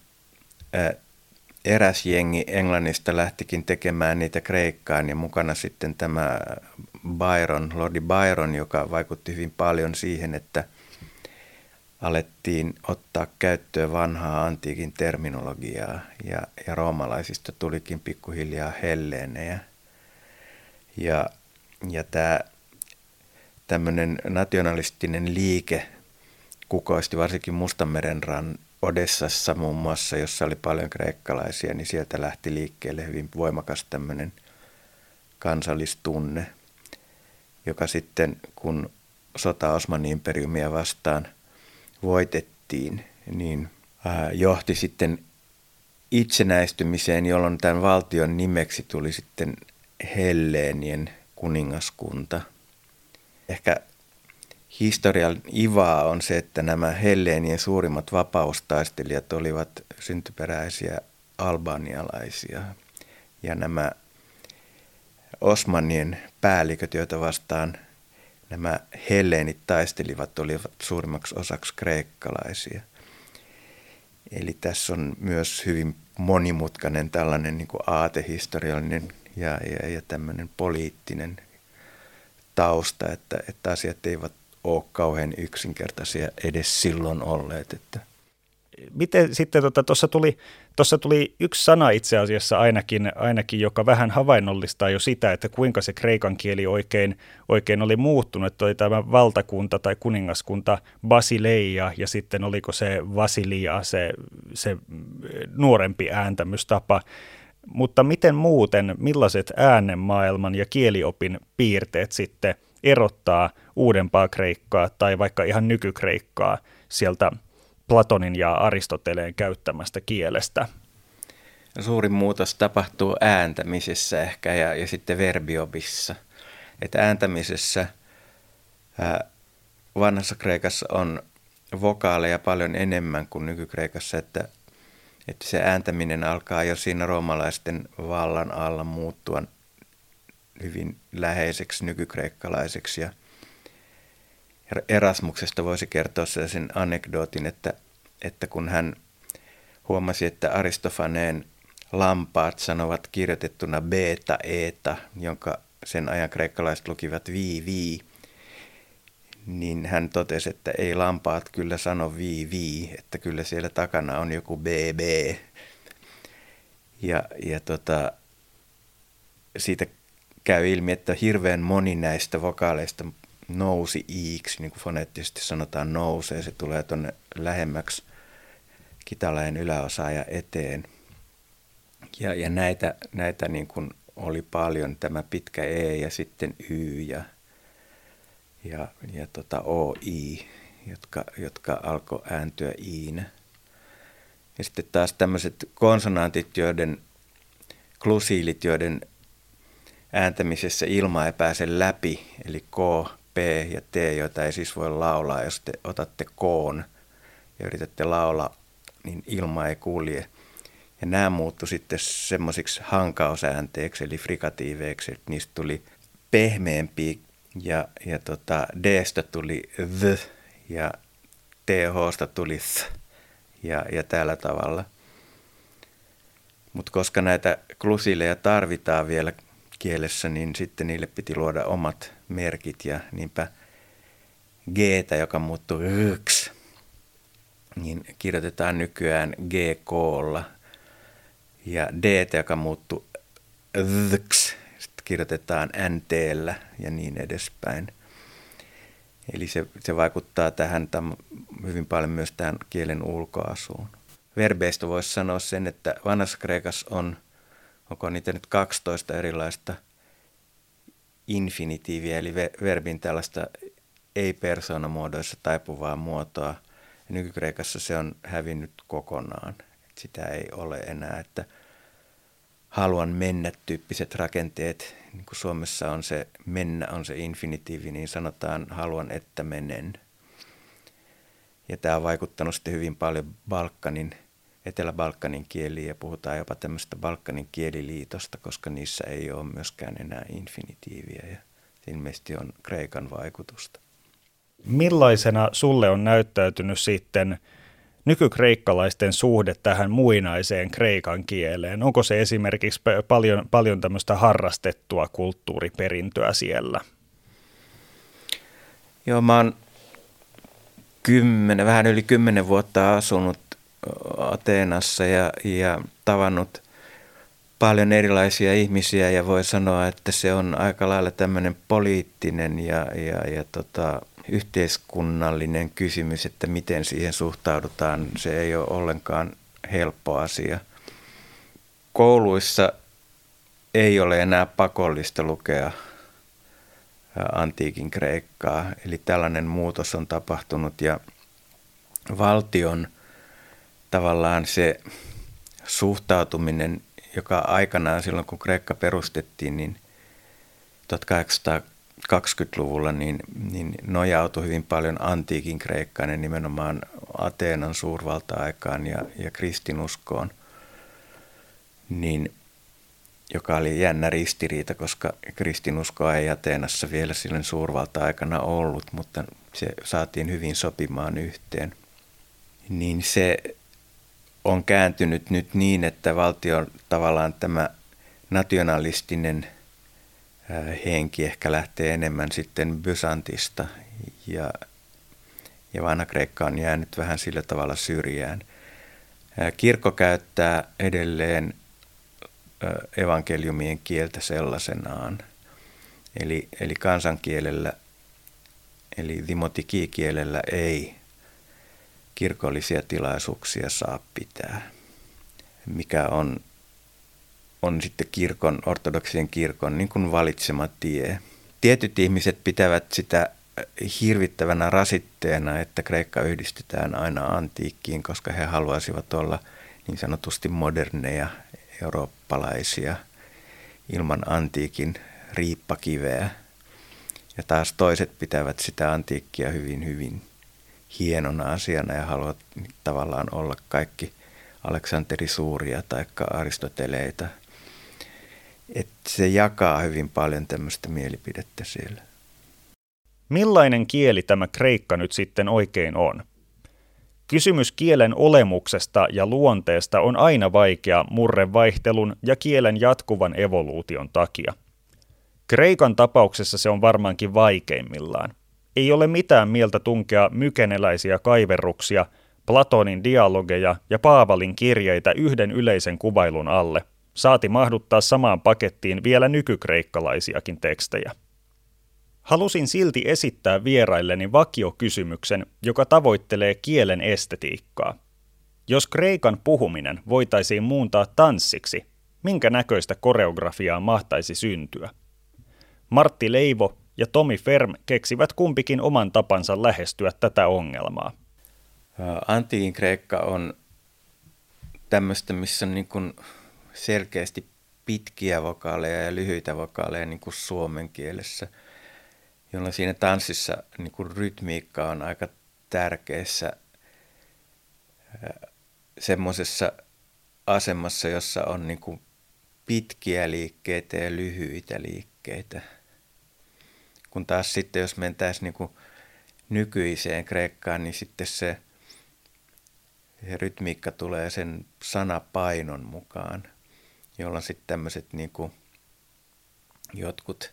eräs jengi Englannista lähtikin tekemään niitä Kreikkaan, ja mukana sitten tämä Lordi Byron, joka vaikutti hyvin paljon siihen, että alettiin ottaa käyttöön vanhaa antiikin terminologiaa, ja roomalaisista tulikin pikkuhiljaa helleenejä. Ja tämä tämmöinen nationalistinen liike kukoisti varsinkin Mustanmeren Odessassa muun muassa, jossa oli paljon kreikkalaisia, niin sieltä lähti liikkeelle hyvin voimakas tämmöinen kansallistunne, joka sitten, kun sota Osmanin imperiumia vastaan voitettiin, niin johti sitten itsenäistymiseen, jolloin tämän valtion nimeksi tuli sitten Helleenien kuningaskunta. Ehkä historian ivaa on se, että nämä Helleenien suurimmat vapaustaistelijat olivat syntyperäisiä albanialaisia. Ja nämä Osmanien päälliköt, joita vastaan nämä helleenit taistelivat, olivat suurimmaksi osaksi kreikkalaisia. Eli tässä on myös hyvin monimutkainen tällainen niin kuin aatehistoriallinen ja tämmöinen poliittinen tausta, että asiat eivät ole kauhean yksinkertaisia edes silloin olleet. Että. Miten sitten, tuossa tuli yksi sana itse asiassa ainakin, joka vähän havainnollistaa jo sitä, että kuinka se kreikan kieli oikein oli muuttunut, että oli tämä valtakunta tai kuningaskunta Basileia ja sitten oliko se Vasilia, se nuorempi ääntämystapa. Mutta miten muuten, millaiset äänenmaailman ja kieliopin piirteet sitten erottaa uudempaa kreikkaa tai vaikka ihan nykykreikkaa sieltä Platonin ja Aristoteleen käyttämästä kielestä? Suurin muutos tapahtuu ääntämisessä ehkä ja sitten verbiopissa. Että ääntämisessä vanhassa Kreikassa on vokaaleja paljon enemmän kuin nykykreikassa, että se ääntäminen alkaa jo siinä roomalaisten vallan alla muuttua hyvin läheiseksi nykykreikkalaiseksi. Ja Erasmuksesta voisi kertoa sellaisen anekdootin, että kun hän huomasi, että Aristofaneen lampaat sanovat kirjoitettuna beta, eta, jonka sen ajan kreikkalaiset lukivat vi, niin hän totesi, että ei lampaat kyllä sano vi, että kyllä siellä takana on joku bb. Ja siitä käy ilmi, että hirveän moni näistä vokaaleista nousi iiksi, niin kuin foneettisesti sanotaan nousee, se tulee tuonne lähemmäksi kitalain yläosaa ja eteen. Ja näitä niin kuin oli paljon, tämä pitkä e ja sitten y ja oi, jotka alkoi ääntyä iinä. Ja sitten taas tämmöiset konsonantit, klusiilit, joiden ääntämisessä ilma ei pääse läpi, eli k, p ja t, joita ei siis voi laulaa. Jos te otatte koon ja yritätte laulaa, niin ilma ei kulje. Ja nämä muuttui sitten semmoisiksi hankausäänteeksi, eli frikatiiveiksi, että niistä tuli pehmeämpiä ja d-stä tuli th ja th-sta tuli th ja tällä tavalla. Mutta koska näitä klusiileja tarvitaan vielä kielessä, niin sitten niille piti luoda omat merkit ja niinpä g-tä, joka muuttui rks, niin kirjoitetaan nykyään gk-lla ja d-tä, joka muuttui thks, sitten kirjoitetaan nt-llä ja niin edespäin. Eli se vaikuttaa tähän hyvin paljon myös tähän kielen ulkoasuun. Verbeistä voisi sanoa sen, että vanhassa Kreikassa onko niitä nyt 12 erilaista infinitiiviä, eli verbin tällaista ei-persoonamuodoissa taipuvaa muotoa. Ja nykykreikassa se on hävinnyt kokonaan. Sitä ei ole enää, että haluan mennä -tyyppiset rakenteet, niin kuin Suomessa on se mennä on se infinitiivi, niin sanotaan haluan, että menen. Ja tämä on vaikuttanut sitten hyvin paljon Etelä-Balkanin kieliin ja puhutaan jopa tämmöistä Balkanin kieliliitosta, koska niissä ei ole myöskään enää infinitiiviä ja ilmeisesti on kreikan vaikutusta. Millaisena sulle on näyttäytynyt sitten nykykreikkalaisten suhde tähän muinaiseen kreikan kieleen? Onko se esimerkiksi paljon tämmöistä harrastettua kulttuuriperintöä siellä? Joo, mä oon vähän yli 10 vuotta asunut Ateenassa ja tavannut paljon ihmisiä ja voi sanoa, että se on aika lailla tämmöinen poliittinen ja yhteiskunnallinen kysymys, että miten siihen suhtaudutaan. Se ei ole ollenkaan helppo asia. Kouluissa ei ole enää pakollista lukea antiikin kreikkaa, eli tällainen muutos on tapahtunut ja valtion tavallaan se suhtautuminen, joka aikanaan silloin kun Kreikka perustettiin, niin 1820-luvulla niin nojautui hyvin paljon antiikin kreikkaan ja nimenomaan Ateenan suurvalta-aikaan ja kristinuskoon, niin, joka oli jännä ristiriita, koska kristinuskoa ei Ateenassa vielä silloin suurvalta-aikana ollut, mutta se saatiin hyvin sopimaan yhteen. Niin se on kääntynyt nyt niin, että valtion tavallaan tämä nationalistinen henki ehkä lähtee enemmän sitten Bysantista ja vanha Kreikka on jäänyt vähän sillä tavalla syrjään. Kirkko käyttää edelleen evankeliumien kieltä sellaisenaan, eli kansankielellä, eli dimotiki-kielellä ei kirkollisia tilaisuuksia saa pitää. mikä on sitten ortodoksien kirkon niin kuin valitsema tie. Tietyt ihmiset pitävät sitä hirvittävänä rasitteena, että Kreikka yhdistetään aina antiikkiin, koska he haluaisivat olla niin sanotusti moderneja eurooppalaisia ilman antiikin riippakiveä. Ja taas toiset pitävät sitä antiikkia hyvin, hyvin hienona asiana ja haluavat tavallaan olla kaikki Aleksanteri Suuria tai Aristoteleita. Että se jakaa hyvin paljon tämmöistä mielipidettä siellä. Millainen kieli tämä kreikka nyt sitten oikein on? Kysymys kielen olemuksesta ja luonteesta on aina vaikea murrevaihtelun ja kielen jatkuvan evoluution takia. Kreikan tapauksessa se on varmaankin vaikeimmillaan. Ei ole mitään mieltä tunkea mykeneläisiä kaiverruksia, Platonin dialogeja ja Paavalin kirjeitä yhden yleisen kuvailun alle, saati mahduttaa samaan pakettiin vielä nykykreikkalaisiakin tekstejä. Halusin silti esittää vierailleni vakiokysymyksen, joka tavoittelee kielen estetiikkaa. Jos kreikan puhuminen voitaisiin muuntaa tanssiksi, minkä näköistä koreografiaa mahtaisi syntyä? Martti Leivo ja Tomi Ferm keksivät kumpikin oman tapansa lähestyä tätä ongelmaa. Antiikin Kreikka on tämmöistä, missä on niin kuin selkeästi pitkiä vokaaleja ja lyhyitä vokaaleja niin kuin suomen kielessä, jolloin siinä tanssissa niin kuin rytmiikka on aika tärkeässä semmoisessa asemassa, jossa on niin kuin pitkiä liikkeitä ja lyhyitä liikkeitä. Kun taas sitten, jos mentäisiin niin kuin nykyiseen Kreikkaan, niin sitten se rytmiikka tulee sen sanapainon mukaan, jolloin sitten tämmöiset niin kuin jotkut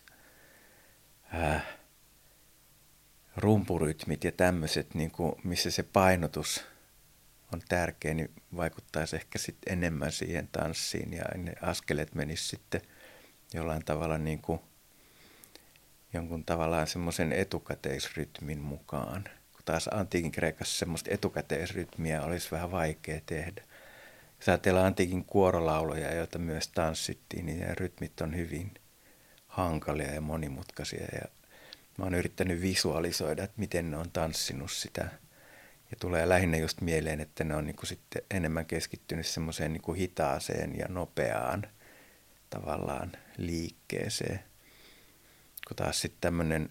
rumpurytmit ja tämmöiset, niin kuin, missä se painotus on tärkeä, niin vaikuttaisi ehkä sitten enemmän siihen tanssiin ja ne askeleet menis sitten jollain tavalla niin kuin jonkun tavallaan semmoisen etukäteisrytmin mukaan. Kun taas antiikin Kreikassa semmoista etukäteisrytmiä olisi vähän vaikea tehdä. Jos ajatellaan antiikin kuorolauluja, joita myös tanssittiin, niin ne rytmit on hyvin hankalia ja monimutkaisia. Ja mä oon yrittänyt visualisoida, että miten ne on tanssinut sitä. Ja tulee lähinnä just mieleen, että ne on niin kuin sitten enemmän keskittynyt semmoiseen niin kuin hitaaseen ja nopeaan tavallaan liikkeeseen. Kun taas sitten tämmöinen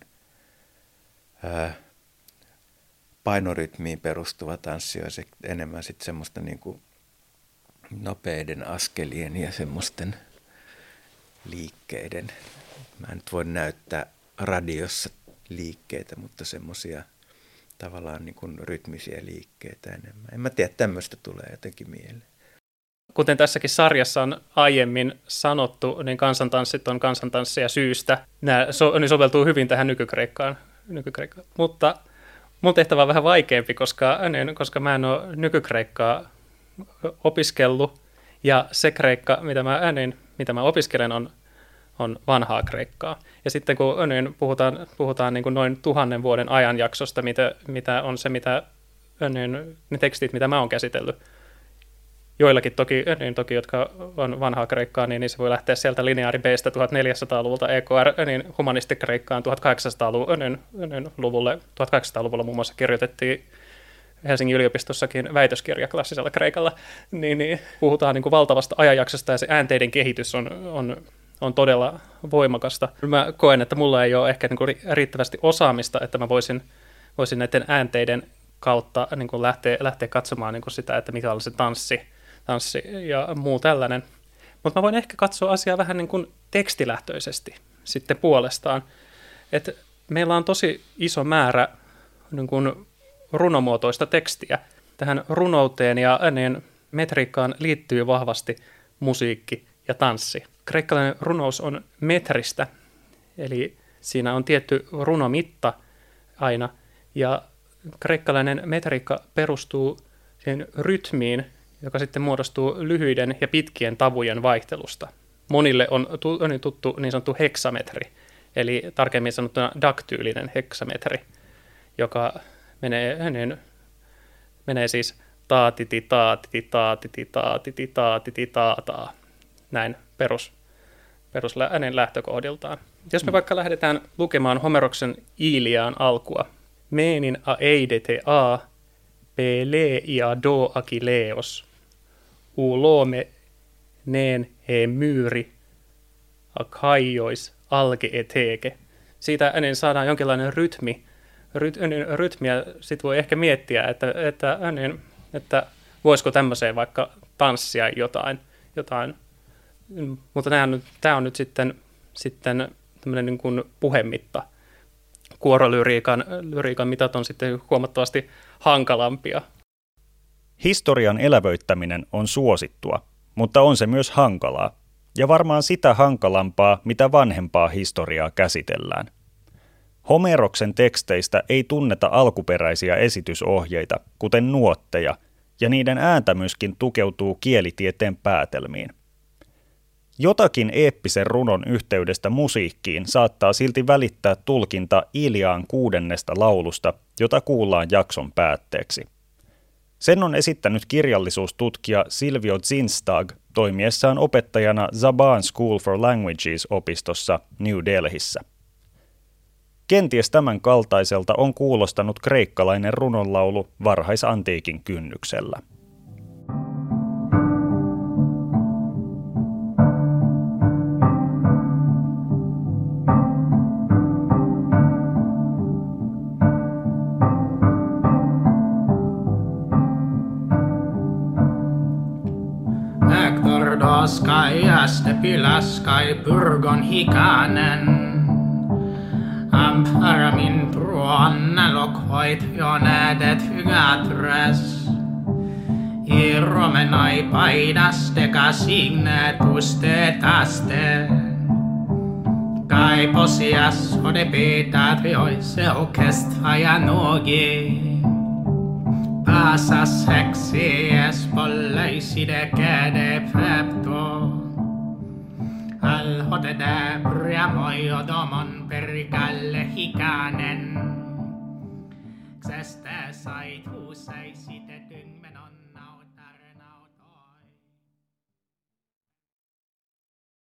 painorytmiin perustuva tanssi on enemmän sitten semmoista niin kuin nopeiden askelien ja semmoisten liikkeiden. Mä en nyt voi näyttää radiossa liikkeitä, mutta semmoisia tavallaan niin kuin rytmisiä liikkeitä enemmän. En mä tiedä, tämmöistä tulee jotenkin mieleen. Kuten tässäkin sarjassa on aiemmin sanottu, niin kansantanssit on kansantansseja syystä. Nämä soveltuu hyvin tähän nykykreikkaan. Mutta mun tehtävä on vähän vaikeampi, koska mä en ole nykykreikkaa opiskellut. Ja se kreikka, mitä mä opiskelen, on vanhaa kreikkaa. Ja sitten kun puhutaan niin kuin noin 1000 vuoden ajanjaksosta, mitä on se, ne tekstit, mitä mä oon käsitellyt. Joillakin toki, jotka on vanhaa kreikkaa, niin se voi lähteä sieltä lineaari B:stä 1400-luvulta EKR, niin humanistikreikkaan 1800-luvulle. 1800-luvulla muun muassa kirjoitettiin Helsingin yliopistossakin väitöskirja klassisella kreikalla, niin puhutaan niin kuin valtavasta ajanjaksosta ja se äänteiden kehitys on todella voimakasta. Mä koen, että mulla ei ole ehkä niin kuin riittävästi osaamista, että mä voisin näiden äänteiden kautta niin kuin lähteä katsomaan niin kuin sitä, että mikä on se tanssi ja muu tällainen. Mutta mä voin ehkä katsoa asiaa vähän niin kuin tekstilähtöisesti sitten puolestaan. Että meillä on tosi iso määrä niin kuin runomuotoista tekstiä. Tähän runouteen ja metriikkaan liittyy vahvasti musiikki ja tanssi. Kreikkalainen runous on metristä, eli siinä on tietty runomitta aina, ja kreikkalainen metriikka perustuu siihen rytmiin, joka sitten muodostuu lyhyiden ja pitkien tavujen vaihtelusta. Monille on tuttu niin sanottu heksametri, eli tarkemmin sanottuna daktyylinen heksametri, joka menee siis taatiti taatiti taatiti taatiti taatiti taataa. Näin perusäänen lähtökohdiltaan. Jos me vaikka lähdetään lukemaan Homeroksen Iliaan alkua. Meenin a eidete a, pele ia do akileos, u loome neen he myyri, a kaiois alge eteke. Siitä äänen saadaan jonkinlainen rytmiä. Sitten voi ehkä miettiä, että voisiko tämmöiseen vaikka tanssia jotain. Mutta tämä on nyt sitten tämmöinen niin kuin puhemitta. Kuorolyriikan mitat on sitten huomattavasti hankalampia. Historian elävöittäminen on suosittua, mutta on se myös hankalaa. Ja varmaan sitä hankalampaa, mitä vanhempaa historiaa käsitellään. Homeroksen teksteistä ei tunneta alkuperäisiä esitysohjeita, kuten nuotteja, ja niiden ääntämyskin tukeutuu kielitieteen päätelmiin. Jotakin eeppisen runon yhteydestä musiikkiin saattaa silti välittää tulkinta Iliaan 6. laulusta, jota kuullaan jakson päätteeksi. Sen on esittänyt kirjallisuustutkija Silvio Zinstag toimiessaan opettajana Zaban School for Languages-opistossa New Delhissä. Kenties tämän kaltaiselta on kuulostanut kreikkalainen runonlaulu varhaisantiikin kynnyksellä. Skai äste pilaskai purgon hikanen. Amparamin pruanne lokhoit jo nädet hygatres. Irromenai paidaste kasignet puste. Kai posias ode pitat vioise okest ajanogi. Pasas heksies polleiside käde prepto. Alhote däbria mojodomon perikalle hikanen. Ksestä sait huusaisite tyng.